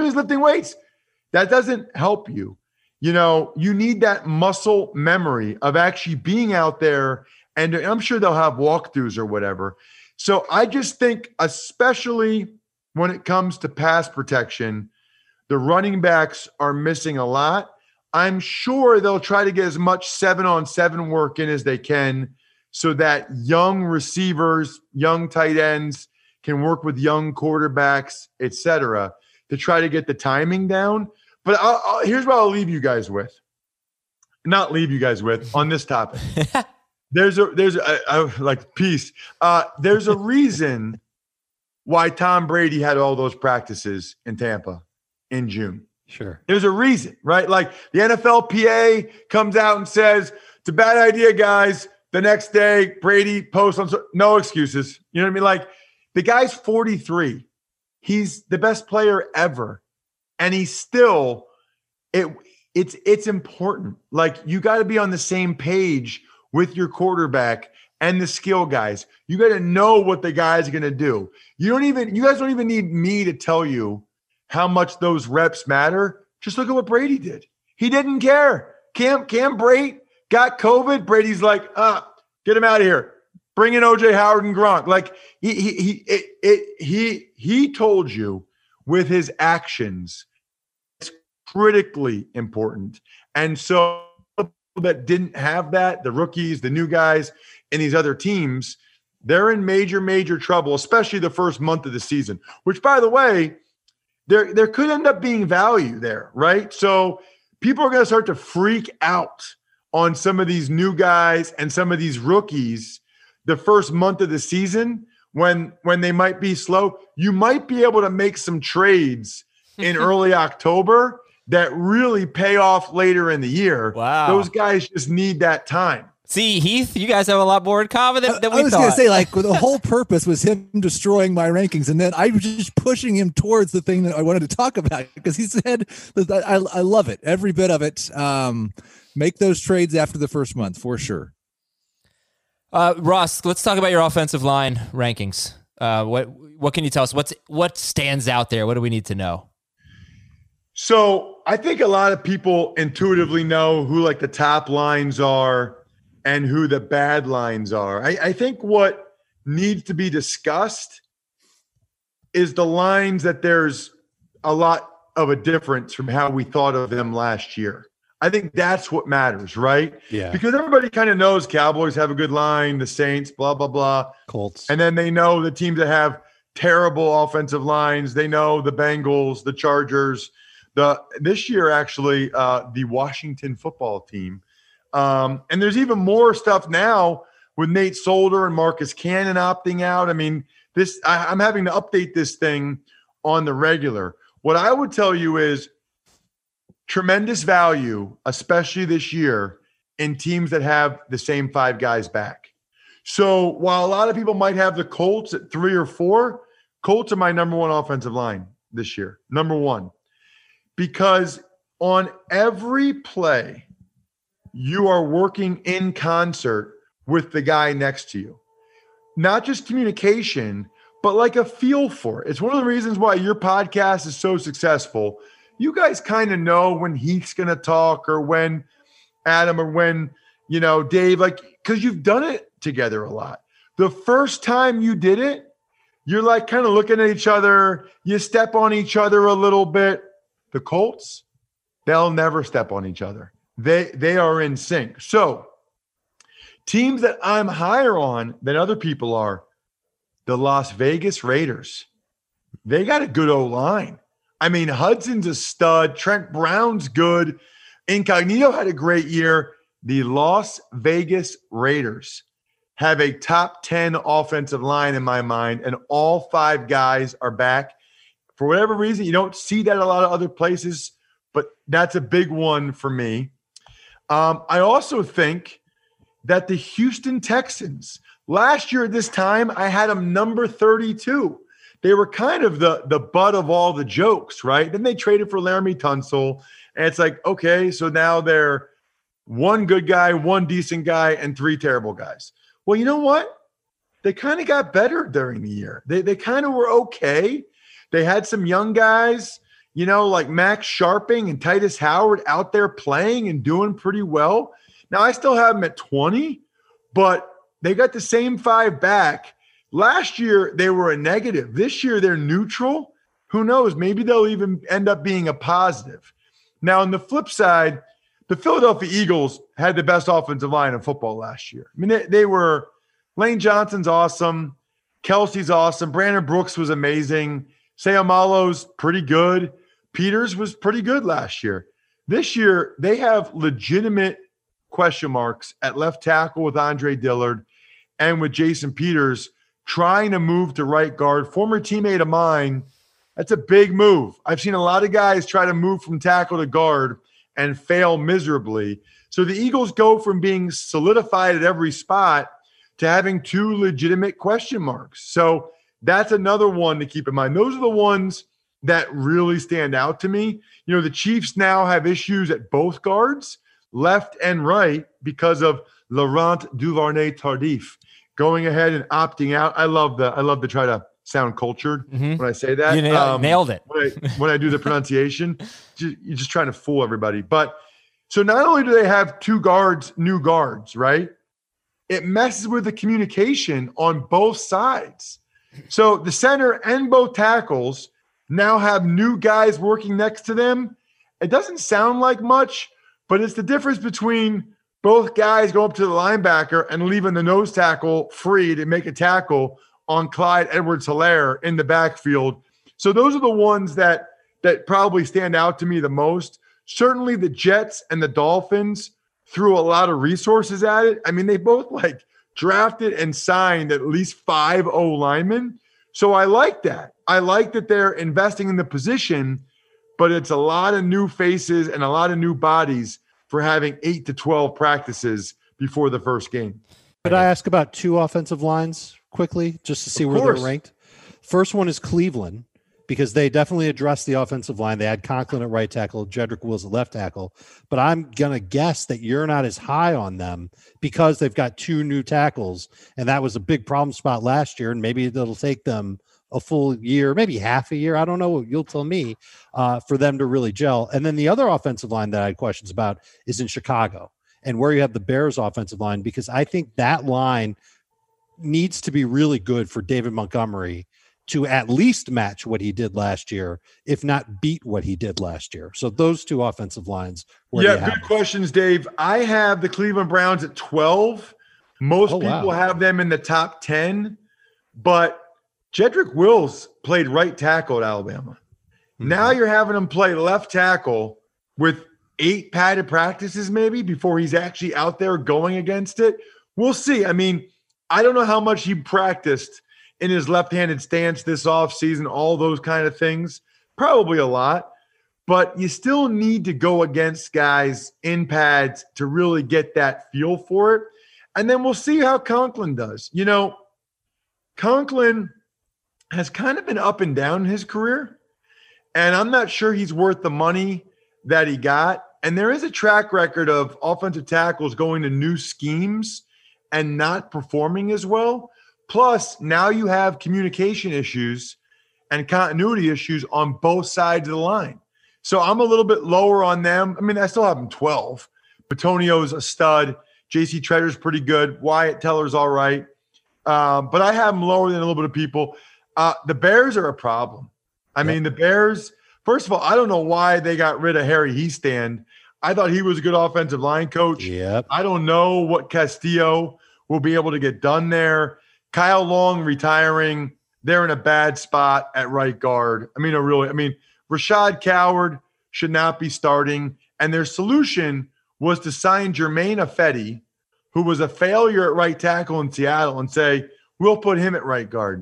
That doesn't help you. You need that muscle memory of actually being out there, and I'm sure they'll have walkthroughs or whatever. So I just think, especially when it comes to pass protection, the running backs are missing a lot. I'm sure they'll try to get as much 7-on-7 work in as they can so that young receivers, young tight ends can work with young quarterbacks, et cetera, to try to get the timing down. But here's what I'll leave you guys with. Not leave you guys with on this topic. There's a like peace. There's a reason why Tom Brady had all those practices in Tampa in June. Sure. There's a reason, right? Like the NFLPA comes out and says, it's a bad idea, guys. The next day, Brady posts on no excuses. You know what I mean? Like the guy's 43. He's the best player ever. And he's still, it's important. Like you got to be on the same page with your quarterback and the skill guys. You got to know what the guys are going to do. You guys don't even need me to tell you how much those reps matter. Just look at what Brady did. He didn't care. Cam Brate got COVID. Brady's like, get him out of here. Bring in OJ Howard and Gronk. Like he told you with his actions, it's critically important. And so that didn't have that, the rookies, the new guys, and these other teams, they're in major, major trouble, especially the first month of the season, which, by the way, there could end up being value there, right? So people are going to start to freak out on some of these new guys and some of these rookies the first month of the season when they might be slow. You might be able to make some trades in early October that really pay off later in the year. Wow. Those guys just need that time. See, Heath, you guys have a lot more in common than we thought. I was going to say, like, the whole purpose was him destroying my rankings, and then I was just pushing him towards the thing that I wanted to talk about because he said, I love it, every bit of it. Make those trades after the first month, for sure. Ross, let's talk about your offensive line rankings. What can you tell us? What stands out there? What do we need to know? So I think a lot of people intuitively know who like the top lines are and who the bad lines are. I think what needs to be discussed is the lines that there's a lot of a difference from how we thought of them last year. I think that's what matters, right? Yeah. Because everybody kind of knows Cowboys have a good line, the Saints, blah, blah, blah. Colts. And then they know the teams that have terrible offensive lines. They know the Bengals, the Chargers, this year, actually, the Washington football team. And there's even more stuff now with Nate Solder and Marcus Cannon opting out. I mean, I'm having to update this thing on the regular. What I would tell you is tremendous value, especially this year, in teams that have the same five guys back. So while a lot of people might have the Colts at 3 or 4, Colts are my number one offensive line this year, number one. Because on every play, you are working in concert with the guy next to you. Not just communication, but like a feel for it. It's one of the reasons why your podcast is so successful. You guys kind of know when Heath's going to talk or when Adam or when, Dave, like, because you've done it together a lot. The first time you did it, you're like kind of looking at each other. You step on each other a little bit. The Colts, they'll never step on each other. They are in sync. So teams that I'm higher on than other people are, the Las Vegas Raiders. They got a good O-line. I mean, Hudson's a stud. Trent Brown's good. Incognito had a great year. The Las Vegas Raiders have a top 10 offensive line in my mind, and all 5 guys are back. For whatever reason, you don't see that a lot of other places, but that's a big one for me. I also think that the Houston Texans, last year at this time, I had them number 32. They were kind of the butt of all the jokes, right? Then they traded for Laramie Tunsil, and it's like, okay, so now they're 1 good guy, 1 decent guy, and 3 terrible guys. Well, you know what? They kind of got better during the year. They kind of were okay. They had some young guys, like Max Sharping and Titus Howard out there playing and doing pretty well. Now, I still have them at 20, but they got the same 5 back. Last year, they were a negative. This year, they're neutral. Who knows? Maybe they'll even end up being a positive. Now, on the flip side, the Philadelphia Eagles had the best offensive line in football last year. I mean, they were – Lane Johnson's awesome. Kelsey's awesome. Brandon Brooks was amazing. Sayamalo's pretty good. Peters was pretty good last year. This year, they have legitimate question marks at left tackle with Andre Dillard and with Jason Peters trying to move to right guard. Former teammate of mine, that's a big move. I've seen a lot of guys try to move from tackle to guard and fail miserably. So the Eagles go from being solidified at every spot to having two legitimate question marks. So that's another one to keep in mind. Those are the ones that really stand out to me. You know, the Chiefs now have issues at both guards, left and right, because of Laurent Duvernay-Tardif going ahead and opting out. I love to try to sound cultured when I say that. You nailed it. when I do the pronunciation, you're just trying to fool everybody. But so not only do they have two guards, new guards, right? It messes with the communication on both sides. So the center and both tackles now have new guys working next to them. It doesn't sound like much, but it's the difference between both guys going up to the linebacker and leaving the nose tackle free to make a tackle on Clyde Edwards-Helaire in the backfield. So those are the ones that probably stand out to me the most. Certainly the Jets and the Dolphins threw a lot of resources at it. I mean, they both drafted and signed at least 5 O-linemen. So I like that. I like that they're investing in the position, but it's a lot of new faces and a lot of new bodies for having 8 to 12 practices before the first game. Could I ask about 2 offensive lines quickly, just to see where they're ranked? First one is Cleveland, because they definitely addressed the offensive line. They had Conklin at right tackle, Jedrick Wills at left tackle. But I'm going to guess that you're not as high on them because they've got 2 new tackles, and that was a big problem spot last year, and maybe it'll take them a full year, maybe half a year, I don't know, you'll tell me, for them to really gel. And then the other offensive line that I had questions about is in Chicago, and where you have the Bears offensive line, because I think that line needs to be really good for David Montgomery to at least match what he did last year, if not beat what he did last year. So those 2 offensive lines. Yeah, good questions, Dave. I have the Cleveland Browns at 12. Most people have them in the top 10, but Jedrick Wills played right tackle at Alabama. Now you're having him play left tackle with 8 padded practices maybe before he's actually out there going against it. We'll see. I mean, I don't know how much he practiced in his left-handed stance this offseason, all those kind of things. Probably a lot. But you still need to go against guys in pads to really get that feel for it. And then we'll see how Conklin does. You know, Conklin has kind of been up and down in his career, and I'm not sure he's worth the money that he got. And there is a track record of offensive tackles going to new schemes and not performing as well. Plus, now you have communication issues and continuity issues on both sides of the line. So I'm a little bit lower on them. I mean, I still have them 12. Bitonio's a stud. J.C. Tretter's pretty good. Wyatt Teller's all right. But I have them lower than a little bit of people. The Bears are a problem. I mean, the Bears, first of all, I don't know why they got rid of Harry Hiestand. I thought he was a good offensive line coach. Yep. I don't know what Castillo will be able to get done there. Kyle Long retiring. They're in a bad spot at right guard. I mean, Rashad Coward should not be starting. And their solution was to sign Jermaine Ifedi, who was a failure at right tackle in Seattle, and say, we'll put him at right guard.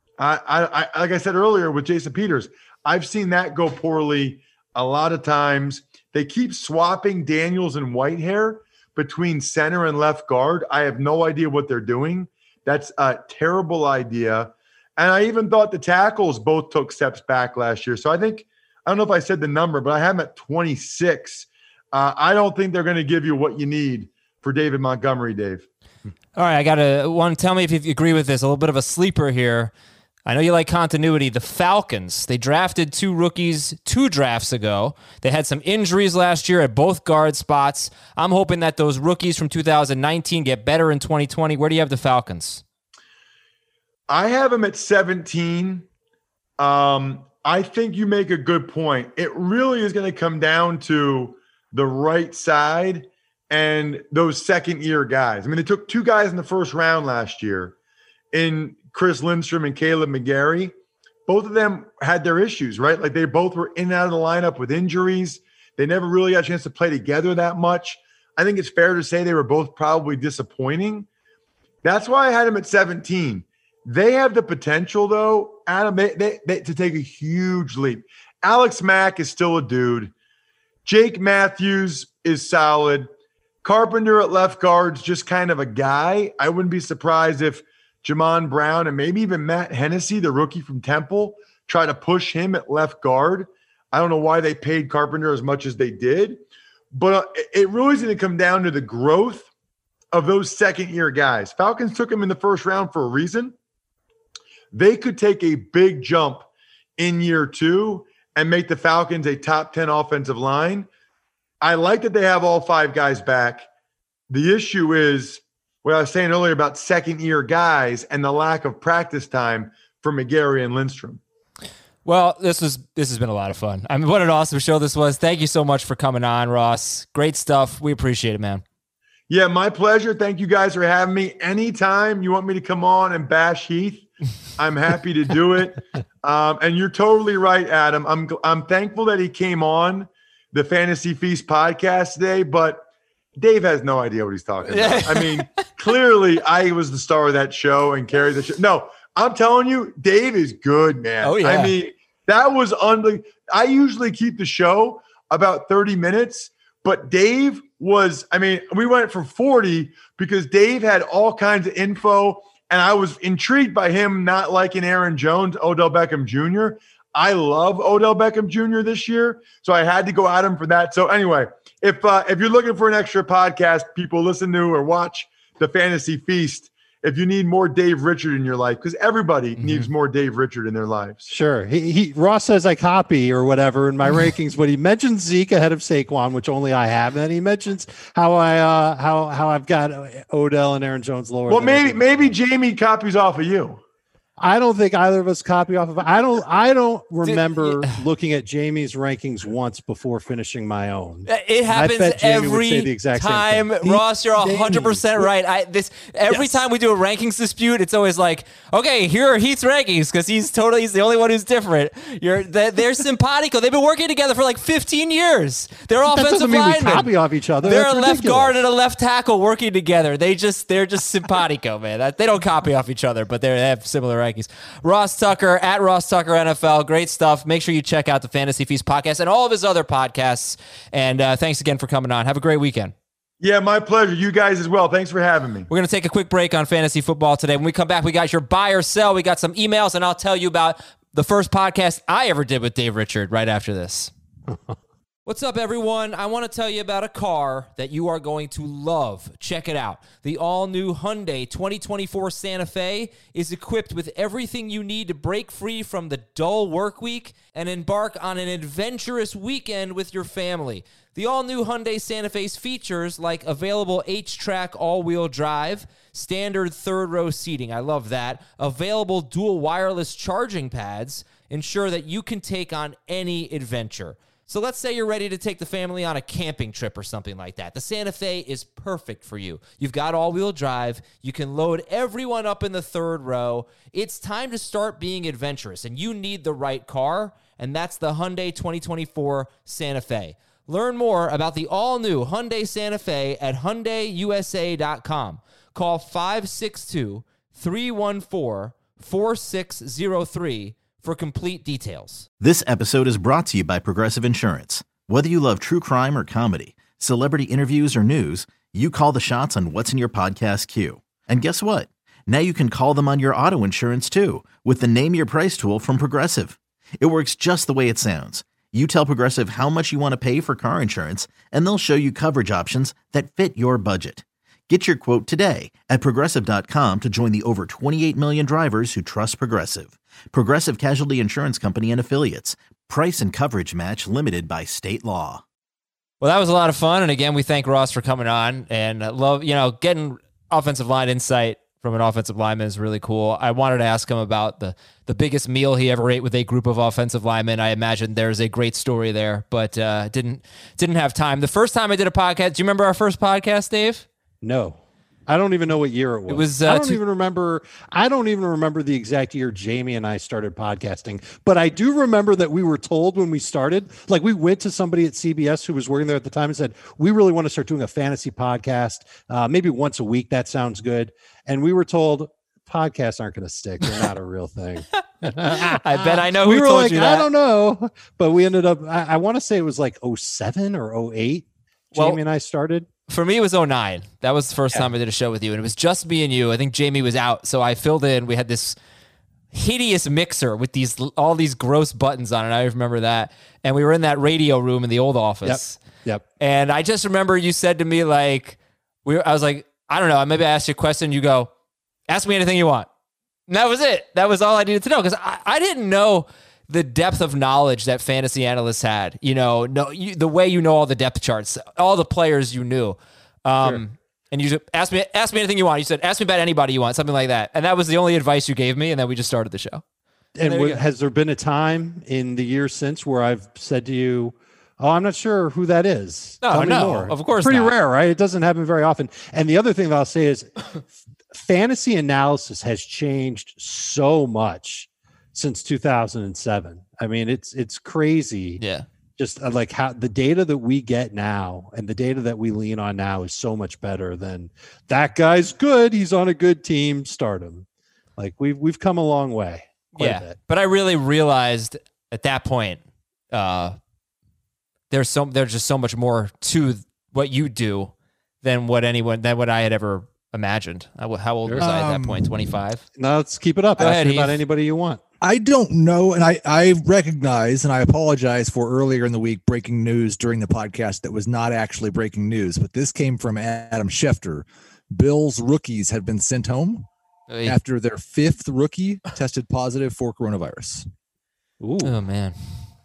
I like I said earlier with Jason Peters, I've seen that go poorly a lot of times. They keep swapping Daniels and Whitehair between center and left guard. I have no idea what they're doing. That's a terrible idea. And I even thought the tackles both took steps back last year. So I don't know if I said the number, but I have them at 26. I don't think they're going to give you what you need for David Montgomery, Dave. All right, tell me if you agree with this. A little bit of a sleeper here. I know you like continuity. The Falcons, they drafted 2 rookies 2 drafts ago. They had some injuries last year at both guard spots. I'm hoping that those rookies from 2019 get better in 2020. Where do you have the Falcons? I have them at 17. I think you make a good point. It really is going to come down to the right side and those second-year guys. I mean, they took 2 guys in the first round last year in Chris Lindstrom and Caleb McGarry. Both of them had their issues, right? Like they both were in and out of the lineup with injuries. They never really got a chance to play together that much. I think it's fair to say they were both probably disappointing. That's why I had them at 17. They have the potential, though, Adam, they to take a huge leap. Alex Mack is still a dude. Jake Matthews is solid. Carpenter at left guard's just kind of a guy. I wouldn't be surprised if Jamon Brown and maybe even Matt Hennessy, the rookie from Temple, try to push him at left guard. I don't know why they paid Carpenter as much as they did, but it really is going to come down to the growth of those second-year guys. Falcons took him in the first round for a reason. They could take a big jump in year 2 and make the Falcons a top 10 offensive line. I like that they have all 5 guys back. The issue is what I was saying earlier about second-year guys and the lack of practice time for McGarry and Lindstrom. Well, this has been a lot of fun. I mean, what an awesome show this was. Thank you so much for coming on, Ross. Great stuff. We appreciate it, man. Yeah, my pleasure. Thank you guys for having me. Anytime you want me to come on and bash Heath, I'm happy to do it. And you're totally right, Adam. I'm thankful that he came on the Fantasy Feast podcast today, but Dave has no idea what he's talking about. I mean, clearly I was the star of that show and carried the show. No, I'm telling you, Dave is good, man. Oh, yeah. I mean, that was unbelievable. I usually keep the show about 30 minutes, but Dave was, I mean, we went for 40 because Dave had all kinds of info, and I was intrigued by him not liking Aaron Jones, Odell Beckham Jr. I love Odell Beckham Jr. this year, so I had to go at him for that. So anyway, if you're looking for an extra podcast, people listen to or watch the Fantasy Feast. If you need more Dave Richard in your life, because everybody needs more Dave Richard in their lives. Sure. Ross says I copy or whatever in my rankings, but he mentions Zeke ahead of Saquon, which only I have, and then he mentions how I've got Odell and Aaron Jones lower. Well, maybe Jamie copies off of you. I don't think either of us copy off of. I don't remember looking at Jamie's rankings once before finishing my own. It happens every time. Ross, you're 100% right. Every time we do a rankings dispute, it's always like, okay, here are Heath's rankings because he's the only one who's different. They're simpatico. They've been working together for like 15 years. They're offensive linemen. We copy off each other. They're a left guard and a left tackle working together. They're just simpatico, man. They don't copy off each other, but they have similar rankings. Ross Tucker at Ross Tucker NFL. Great stuff. Make sure you check out the Fantasy Feast podcast and all of his other podcasts. And thanks again for coming on. Have a great weekend. Yeah, my pleasure. You guys as well. Thanks for having me. We're going to take a quick break on fantasy football today. When we come back, we got your buy or sell. We got some emails, and I'll tell you about the first podcast I ever did with Dave Richard right after this. What's up, everyone? I want to tell you about a car that you are going to love. Check it out. The all-new Hyundai 2024 Santa Fe is equipped with everything you need to break free from the dull work week and embark on an adventurous weekend with your family. The all-new Hyundai Santa Fe's features like available H-Track all-wheel drive, standard third-row seating, I love that, available dual wireless charging pads, ensure that you can take on any adventure. So let's say you're ready to take the family on a camping trip or something like that. The Santa Fe is perfect for you. You've got all-wheel drive. You can load everyone up in the third row. It's time to start being adventurous, and you need the right car, and that's the Hyundai 2024 Santa Fe. Learn more about the all-new Hyundai Santa Fe at HyundaiUSA.com. Call 562-314-4603 for complete details. This episode is brought to you by Progressive Insurance. Whether you love true crime or comedy, celebrity interviews or news, you call the shots on what's in your podcast queue. And guess what? Now you can call them on your auto insurance too with the Name Your Price tool from Progressive. It works just the way it sounds. You tell Progressive how much you want to pay for car insurance, and they'll show you coverage options that fit your budget. Get your quote today at Progressive.com to join the over 28 million drivers who trust Progressive. Progressive Casualty Insurance Company and Affiliates. Price and coverage match limited by state law. Well, that was a lot of fun. And again, we thank Ross for coming on, and love, getting offensive line insight from an offensive lineman is really cool. I wanted to ask him about the biggest meal he ever ate with a group of offensive linemen. I imagine there's a great story there, but didn't have time. The first time I did a podcast, do you remember our first podcast, Dave? No. I don't even know what year it was. It was I don't even remember the exact year Jamie and I started podcasting, but I do remember that we were told when we started, like we went to somebody at CBS who was working there at the time and said, we really want to start doing a fantasy podcast, maybe once a week. That sounds good. And we were told, podcasts aren't going to stick. They're not a real thing. I bet I know we who were told like, you that. I don't know, but we ended up. I want to say it was like 07 or 08. Jamie and I started. For me, it was 09. That was the first time I did a show with you, and it was just me and you. I think Jamie was out, so I filled in. We had this hideous mixer with all these gross buttons on it. I remember that, and we were in that radio room in the old office. Yep. And I just remember you said to me, like, I was like, I don't know. Maybe I asked you a question. You go, ask me anything you want. And that was it. That was all I needed to know, because I didn't know the depth of knowledge that fantasy analysts had. The way you know all the depth charts, all the players you knew. Sure. And you said, ask me anything you want. You said, ask me about anybody you want, something like that. And that was the only advice you gave me. And then we just started the show. And has there been a time in the years since where I've said to you, oh, I'm not sure who that is? No, of course Pretty not. rare, right? It doesn't happen very often. And the other thing that I'll say is fantasy analysis has changed so much since 2007. I mean, it's crazy. Yeah. Just like how the data that we get now and the data that we lean on now is so much better than that guy's good. He's on a good team. Start him. Like we've come a long way. Quite a bit. But I really realized at that point, there's just so much more to what you do than what I had ever imagined. How old was I at that point? 25. Now let's keep it up. Go ahead, Ask me about Heath. anybody you want. I don't know, and I recognize, and I apologize for earlier in the week breaking news during the podcast that was not actually breaking news, but this came from Adam Schefter. Bills rookies have been sent home after their 5th rookie tested positive for coronavirus. Ooh. Oh man.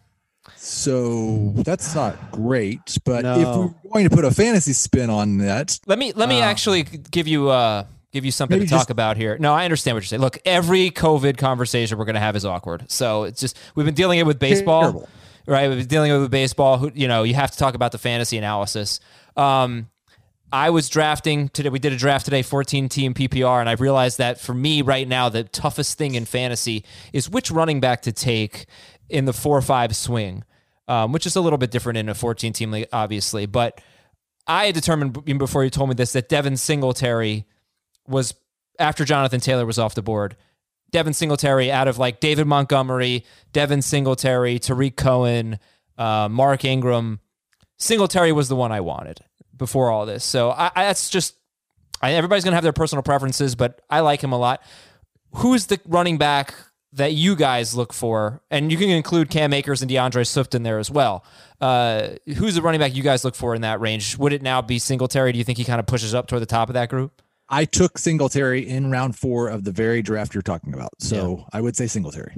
So that's not great, but No. if we're going to put a fantasy spin on that, Let me actually give you something to maybe talk about here. No, I understand what you're saying. Look, every COVID conversation we're going to have is awkward. So it's just, we've been dealing with baseball, Terrible. right? We've been dealing with baseball. You have to talk about the fantasy analysis. I was drafting today. We did a draft today, 14 team PPR. And I realized that for me right now, the toughest thing in fantasy is which running back to take in the 4-5 swing, which is a little bit different in a 14 team league, obviously. But I had determined even before you told me this, that Devin Singletary was, after Jonathan Taylor was off the board, Devin Singletary out of like David Montgomery, Devin Singletary, Tariq Cohen, Mark Ingram. Singletary was the one I wanted before all this. So that's just, everybody's going to have their personal preferences, but I like him a lot. Who's the running back that you guys look for? And you can include Cam Akers and DeAndre Swift in there as well. Who's the running back you guys look for in that range? Would it now be Singletary? Do you think he kind of pushes up toward the top of that group? I took Singletary in round 4 of the very draft you're talking about. So I would say Singletary.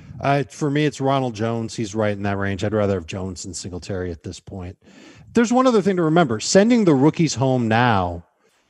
For me, it's Ronald Jones. He's right in that range. I'd rather have Jones than Singletary at this point. There's one other thing to remember. Sending the rookies home now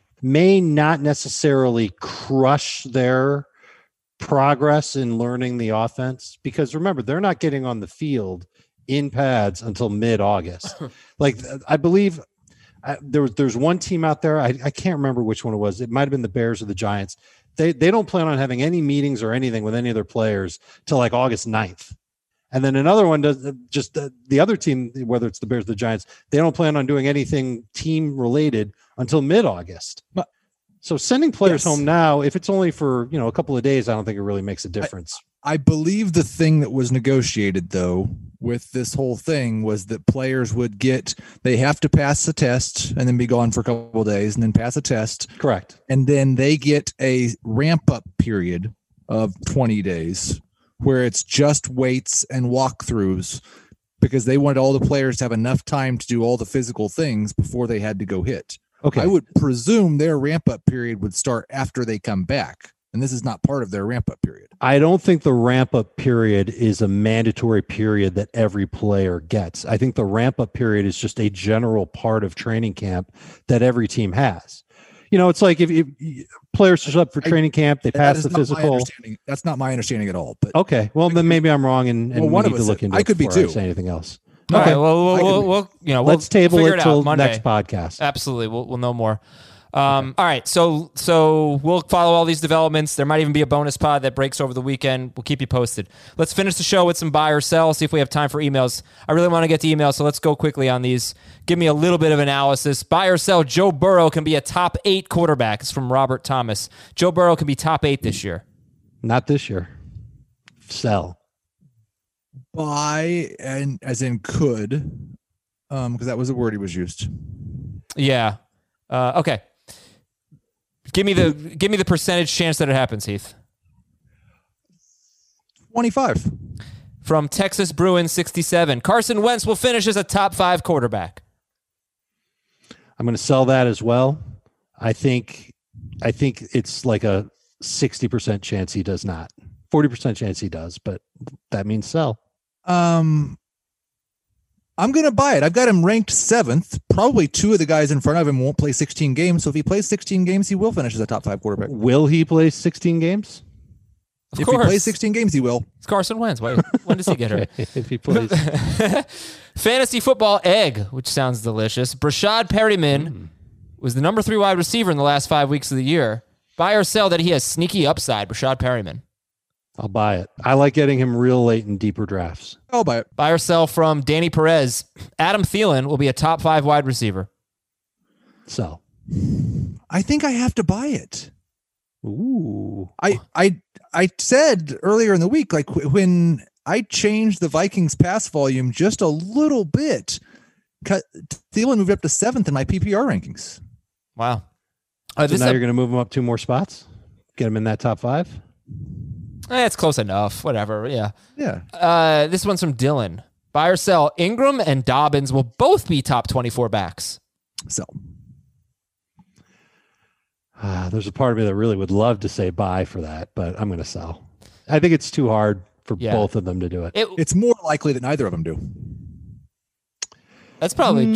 may not necessarily crush their progress in learning the offense, because remember, they're not getting on the field in pads until mid-August. Like, I believe there's one team out there. I can't remember which one it was. It might have been the Bears or the Giants. They don't plan on having any meetings or anything with any of their players till like August 9th. And then another one does just the other team, whether it's the Bears or the Giants, they don't plan on doing anything team related until mid-August. So sending players home now, if it's only for, a couple of days, I don't think it really makes a difference. I believe the thing that was negotiated, though, with this whole thing was that players they have to pass a test and then be gone for a couple of days and then pass a test. Correct. And then they get a ramp up period of 20 days where it's just weights and walkthroughs, because they wanted all the players to have enough time to do all the physical things before they had to go hit. Okay. I would presume their ramp up period would start after they come back. And this is not part of their ramp up period. I don't think the ramp up period is a mandatory period that every player gets. I think the ramp up period is just a general part of training camp that every team has. It's like if players show up for training camp, they pass the physical. That's not my understanding at all. But okay, well then maybe I'm wrong, and we need to look into it. I could be too. I say anything else. Okay. All right, well, we'll let's table figure it out till Monday. next podcast. Absolutely, we'll know more. All right, so we'll follow all these developments. There might even be a bonus pod that breaks over the weekend. We'll keep you posted. Let's finish the show with some buy or sell, see if we have time for emails. I really want to get to emails, so let's go quickly on these. Give me a little bit of analysis. Buy or sell, Joe Burrow can be a top 8 quarterback. It's from Robert Thomas. Joe Burrow can be top 8 this year. Not this year. Sell. Buy, and as in could, because that was the word he was used. Yeah. Okay. Give me the percentage chance that it happens, Heath. 25. From Texas Bruin 67. Carson Wentz will finish as a top 5 quarterback. I'm going to sell that as well. I think it's like a 60% chance he does not. 40% chance he does, but that means sell. I'm going to buy it. I've got him ranked 7th. Probably 2 of the guys in front of him won't play 16 games. So if he plays 16 games, he will finish as a top 5 quarterback. Will he play 16 games? Of if course. he plays 16 games, he will. It's Carson Wentz. When does he get hurt? If he plays. Fantasy football egg, which sounds delicious. Brashad Perryman was the number 3 wide receiver in the last 5 weeks of the year. Buy or sell that he has sneaky upside, Brashad Perryman. I'll buy it. I like getting him real late in deeper drafts. I'll buy it. Buy or sell from Danny Perez. Adam Thielen will be a top 5 wide receiver. Sell. I think I have to buy it. Ooh. I said earlier in the week, like when I changed the Vikings pass volume just a little bit, Thielen moved up to 7th in my PPR rankings. Wow. So now you're going to move him up 2 more spots? Get him in that top 5? It's close enough. Whatever. Yeah. Yeah. This one's from Dylan. Buy or sell. Ingram and Dobbins will both be top 24 backs. Sell. There's a part of me that really would love to say buy for that, but I'm going to sell. I think it's too hard for both of them to do it. It's more likely that neither of them do. That's probably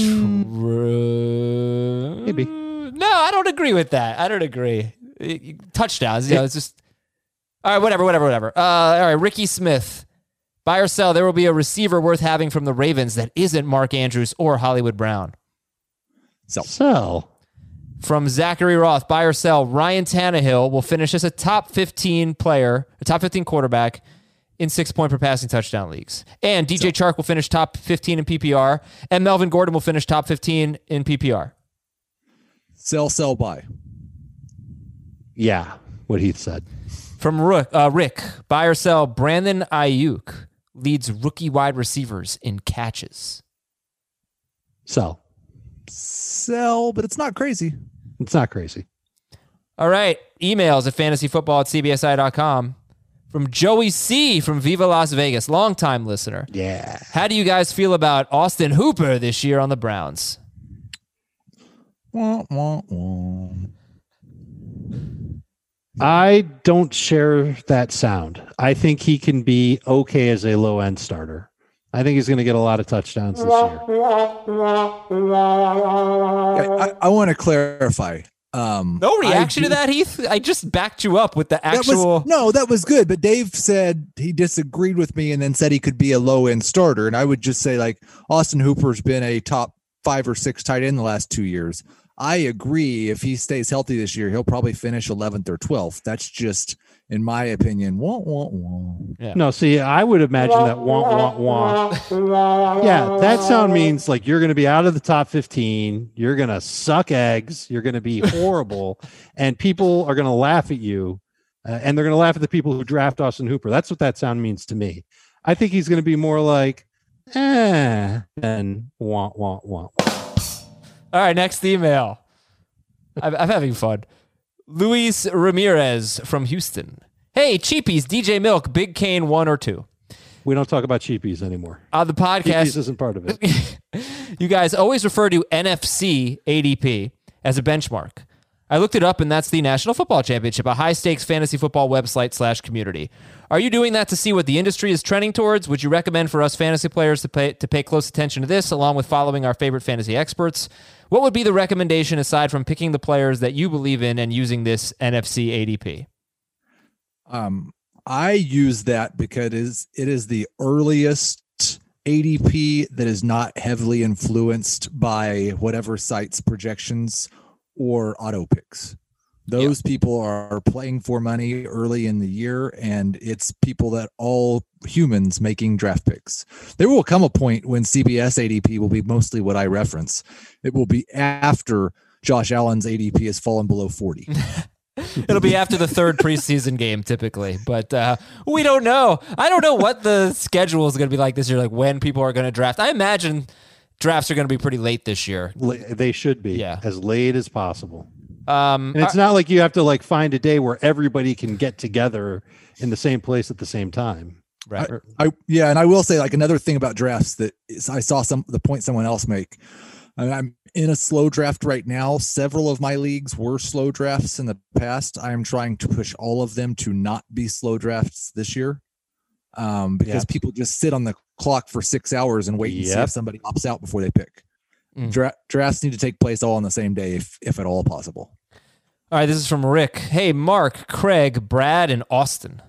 true. Maybe. No, I don't agree with that. I don't agree. Touchdowns. It's just... All right, whatever. All right, Ricky Smith. Buy or sell, there will be a receiver worth having from the Ravens that isn't Mark Andrews or Hollywood Brown. Sell. From Zachary Roth, buy or sell, Ryan Tannehill will finish as a top 15 player, a top 15 quarterback in 6-point per passing touchdown leagues. And DJ Chark will finish top 15 in PPR, and Melvin Gordon will finish top 15 in PPR. Sell, buy. Yeah, what Heath said. From Rick, buy or sell, Brandon Ayuk leads rookie wide receivers in catches. Sell, but it's not crazy. It's not crazy. All right, emails at fantasyfootball@cbsi.com. From Joey C. from Viva Las Vegas, longtime listener. Yeah. How do you guys feel about Austin Hooper this year on the Browns? Wah, wah, wah. I don't share that sound. I think he can be okay as a low-end starter. I think he's going to get a lot of touchdowns this year. I want to clarify. No reaction to that, Heath? I just backed you up with the actual... That was good, but Dave said he disagreed with me and then said he could be a low-end starter, and I would just say, like, Austin Hooper's been a top 5 or 6 tight end the last 2 years. I agree. If he stays healthy this year, he'll probably finish 11th or 12th. That's just, in my opinion, Yeah. No, see, I would imagine that Yeah, that sound means like you're going to be out of the top 15. You're going to suck eggs. You're going to be horrible. And people are going to laugh at you. And they're going to laugh at the people who draft Austin Hooper. That's what that sound means to me. I think he's going to be more like, and All right, next email. I'm having fun. Luis Ramirez from Houston. Hey, cheapies, DJ Milk, Big Kane 1 or 2. We don't talk about cheapies anymore. On the podcast, cheapies isn't part of it. You guys always refer to NFC ADP as a benchmark. I looked it up, and that's the National Football Championship, a high-stakes fantasy football website / community. Are you doing that to see what the industry is trending towards? Would you recommend for us fantasy players to pay close attention to this, along with following our favorite fantasy experts? What would be the recommendation aside from picking the players that you believe in and using this NFC ADP? I use that because it is the earliest ADP that is not heavily influenced by whatever site's projections or auto picks. Those people are playing for money early in the year, and it's people that all humans making draft picks. There will come a point when CBS ADP will be mostly what I reference. It will be after Josh Allen's ADP has fallen below 40. It'll be after the third preseason game typically, but we don't know. I don't know what the schedule is going to be like this year, like when people are going to draft. I imagine drafts are going to be pretty late this year. They should be as late as possible. And it's not like you have to like find a day where everybody can get together in the same place at the same time. Right. And I will say, like, another thing about drafts that I saw the point someone else make. I'm in a slow draft right now. Several of my leagues were slow drafts in the past. I am trying to push all of them to not be slow drafts this year, because people just sit on the clock for 6 hours and wait and see if somebody opts out before they pick. Drafts need to take place all on the same day, if at all possible. All right, this is from Rick. Hey, Mark, Craig, Brad, and Austin.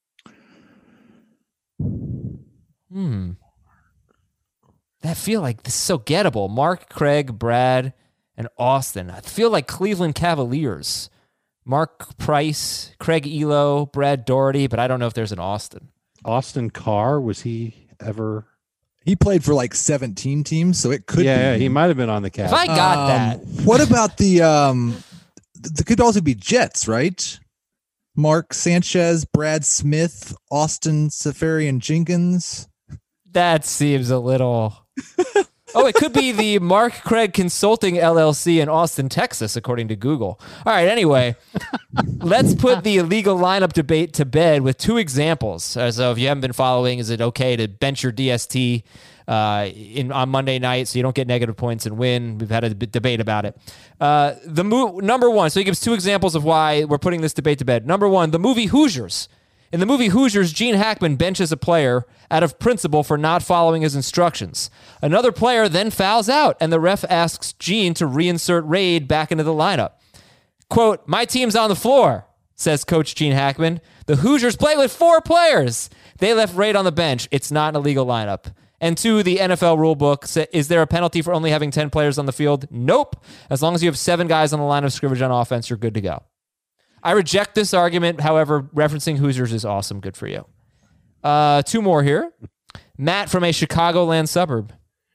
I feel like this is so gettable. Mark, Craig, Brad, and Austin. I feel like Cleveland Cavaliers. Mark Price, Craig Elo, Brad Doherty, but I don't know if there's an Austin. Austin Carr, was he ever? He played for like 17 teams, so it could be. Yeah, he might have been on the Cavs. If I got that. What about the could also be Jets, right? Mark Sanchez, Brad Smith, Austin Seferian-Jenkins. That seems a little... Oh, it could be the Mark Craig Consulting LLC in Austin, Texas, according to Google. All right, anyway, let's put the illegal lineup debate to bed with two examples. So if you haven't been following, is it okay to bench your DST on Monday night so you don't get negative points and win? We've had a debate about it. Number one, so he gives two examples of why we're putting this debate to bed. Number one, the movie Hoosiers. In the movie Hoosiers, Gene Hackman benches a player out of principle for not following his instructions. Another player then fouls out, and the ref asks Gene to reinsert Raid back into the lineup. Quote, "My team's on the floor," says Coach Gene Hackman. "The Hoosiers play with 4 players. They left Raid on the bench. It's not an illegal lineup." And two, the NFL rulebook, is there a penalty for only having 10 players on the field? Nope. As long as you have 7 guys on the line of scrimmage on offense, you're good to go. I reject this argument. However, referencing Hoosiers is awesome. Good for you. 2 more here. Matt from a Chicagoland suburb.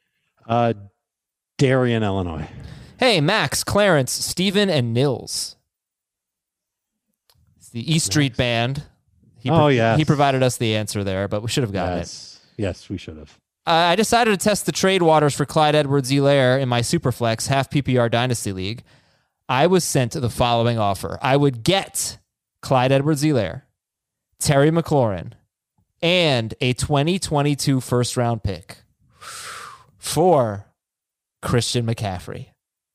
Darien, Illinois. Hey, Max, Clarence, Steven, and Nils. It's the E Street Band. Yes. He provided us the answer there, but we should have gotten it. Yes, we should have. I decided to test the trade waters for Clyde Edwards-Helaire in my Superflex half PPR Dynasty League. I was sent the following offer. I would get Clyde Edwards-Helaire, Terry McLaurin, and a 2022 first-round pick for Christian McCaffrey.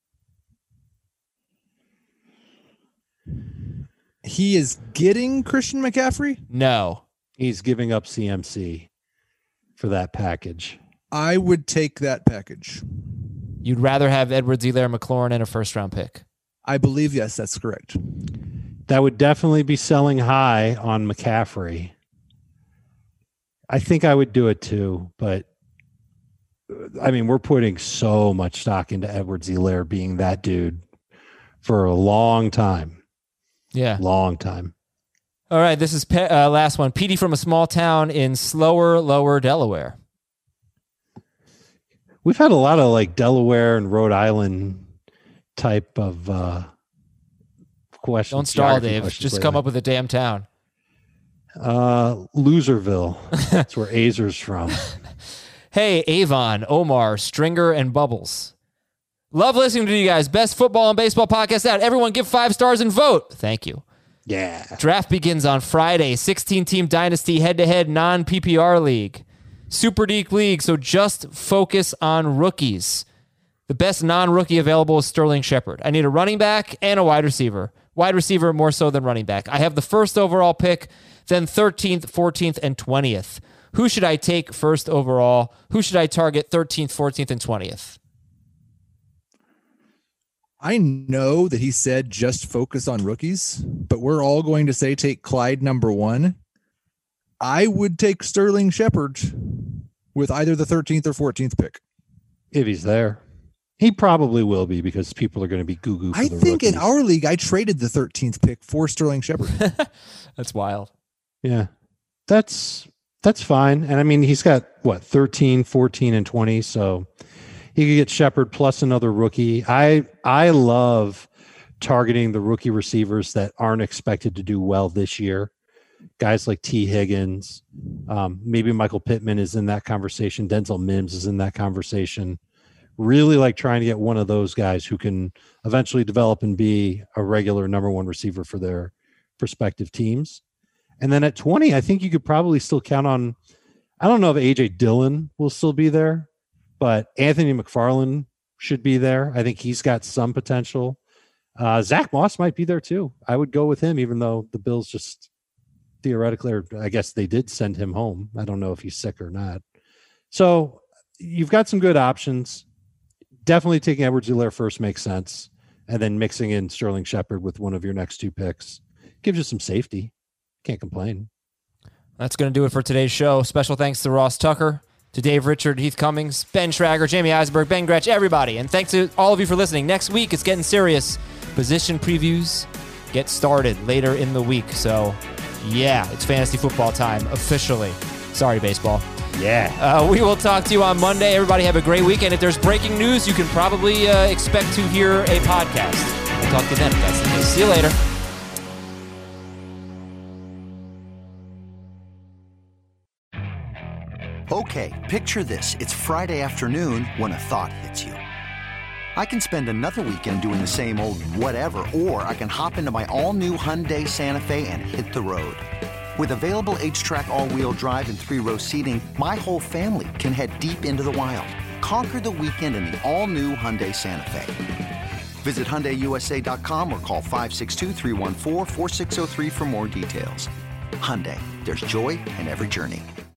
He is getting Christian McCaffrey? No. He's giving up CMC for that package. I would take that package. You'd rather have Edwards-Helaire, McLaurin, and a first-round pick? I believe, yes, that's correct. That would definitely be selling high on McCaffrey. I think I would do it too, but I mean, we're putting so much stock into Edwards-Helaire being that dude for a long time. Yeah. Long time. All right, this is last one. Petey from a small town in Lower Delaware. We've had a lot of like Delaware and Rhode Island type of questions. Don't stall, Dave. Just come up with a damn town. Loserville. That's where Azer's from. Hey, Avon, Omar, Stringer, and Bubbles. Love listening to you guys. Best football and baseball podcast out. Everyone give 5 stars and vote. Thank you. Yeah. Draft begins on Friday. 16-team dynasty head-to-head non-PPR league. Super Deep league, so just focus on rookies. The best non-rookie available is Sterling Shepard. I need a running back and a wide receiver. Wide receiver more so than running back. I have the first overall pick, then 13th, 14th, and 20th. Who should I take first overall? Who should I target 13th, 14th, and 20th? I know that he said just focus on rookies, but we're all going to say take Clyde number 1. I would take Sterling Shepard with either the 13th or 14th pick. If he's there. He probably will be because people are going to be goo-goo for I the think rookies. in our league, I traded the 13th pick for Sterling Shepard. That's wild. Yeah, that's fine. And I mean, he's got 13, 14, and 20. So he could get Shepard plus another rookie. I love targeting the rookie receivers that aren't expected to do well this year. Guys like T. Higgins, maybe Michael Pittman is in that conversation. Denzel Mims is in that conversation. Really like trying to get one of those guys who can eventually develop and be a regular number one receiver for their prospective teams. And then at 20, I think you could probably still count on, I don't know if A.J. Dillon will still be there, but Anthony McFarland should be there. I think he's got some potential. Zach Moss might be there too. I would go with him, even though the Bills just theoretically, or I guess they did send him home. I don't know if he's sick or not. So you've got some good options. Definitely taking Edwards-Helaire first makes sense. And then mixing in Sterling Shepard with one of your next two picks gives you some safety. Can't complain. That's going to do it for today's show. Special thanks to Ross Tucker, to Dave Richard, Heath Cummings, Ben Schrager, Jamie Eisenberg, Ben Gretsch, everybody. And thanks to all of you for listening. Next week, it's getting serious. Position previews get started later in the week. So, yeah, it's fantasy football time officially. Sorry, baseball. Yeah. We will talk to you on Monday. Everybody have a great weekend. If there's breaking news, you can probably expect to hear a podcast. We'll talk to you then. That's the case. See you later. Okay, picture this. It's Friday afternoon when a thought hits you. I can spend another weekend doing the same old whatever, or I can hop into my all-new Hyundai Santa Fe and hit the road. With available H-Track all-wheel drive and 3-row seating, my whole family can head deep into the wild. Conquer the weekend in the all-new Hyundai Santa Fe. Visit HyundaiUSA.com or call 562-314-4603 for more details. Hyundai, there's joy in every journey.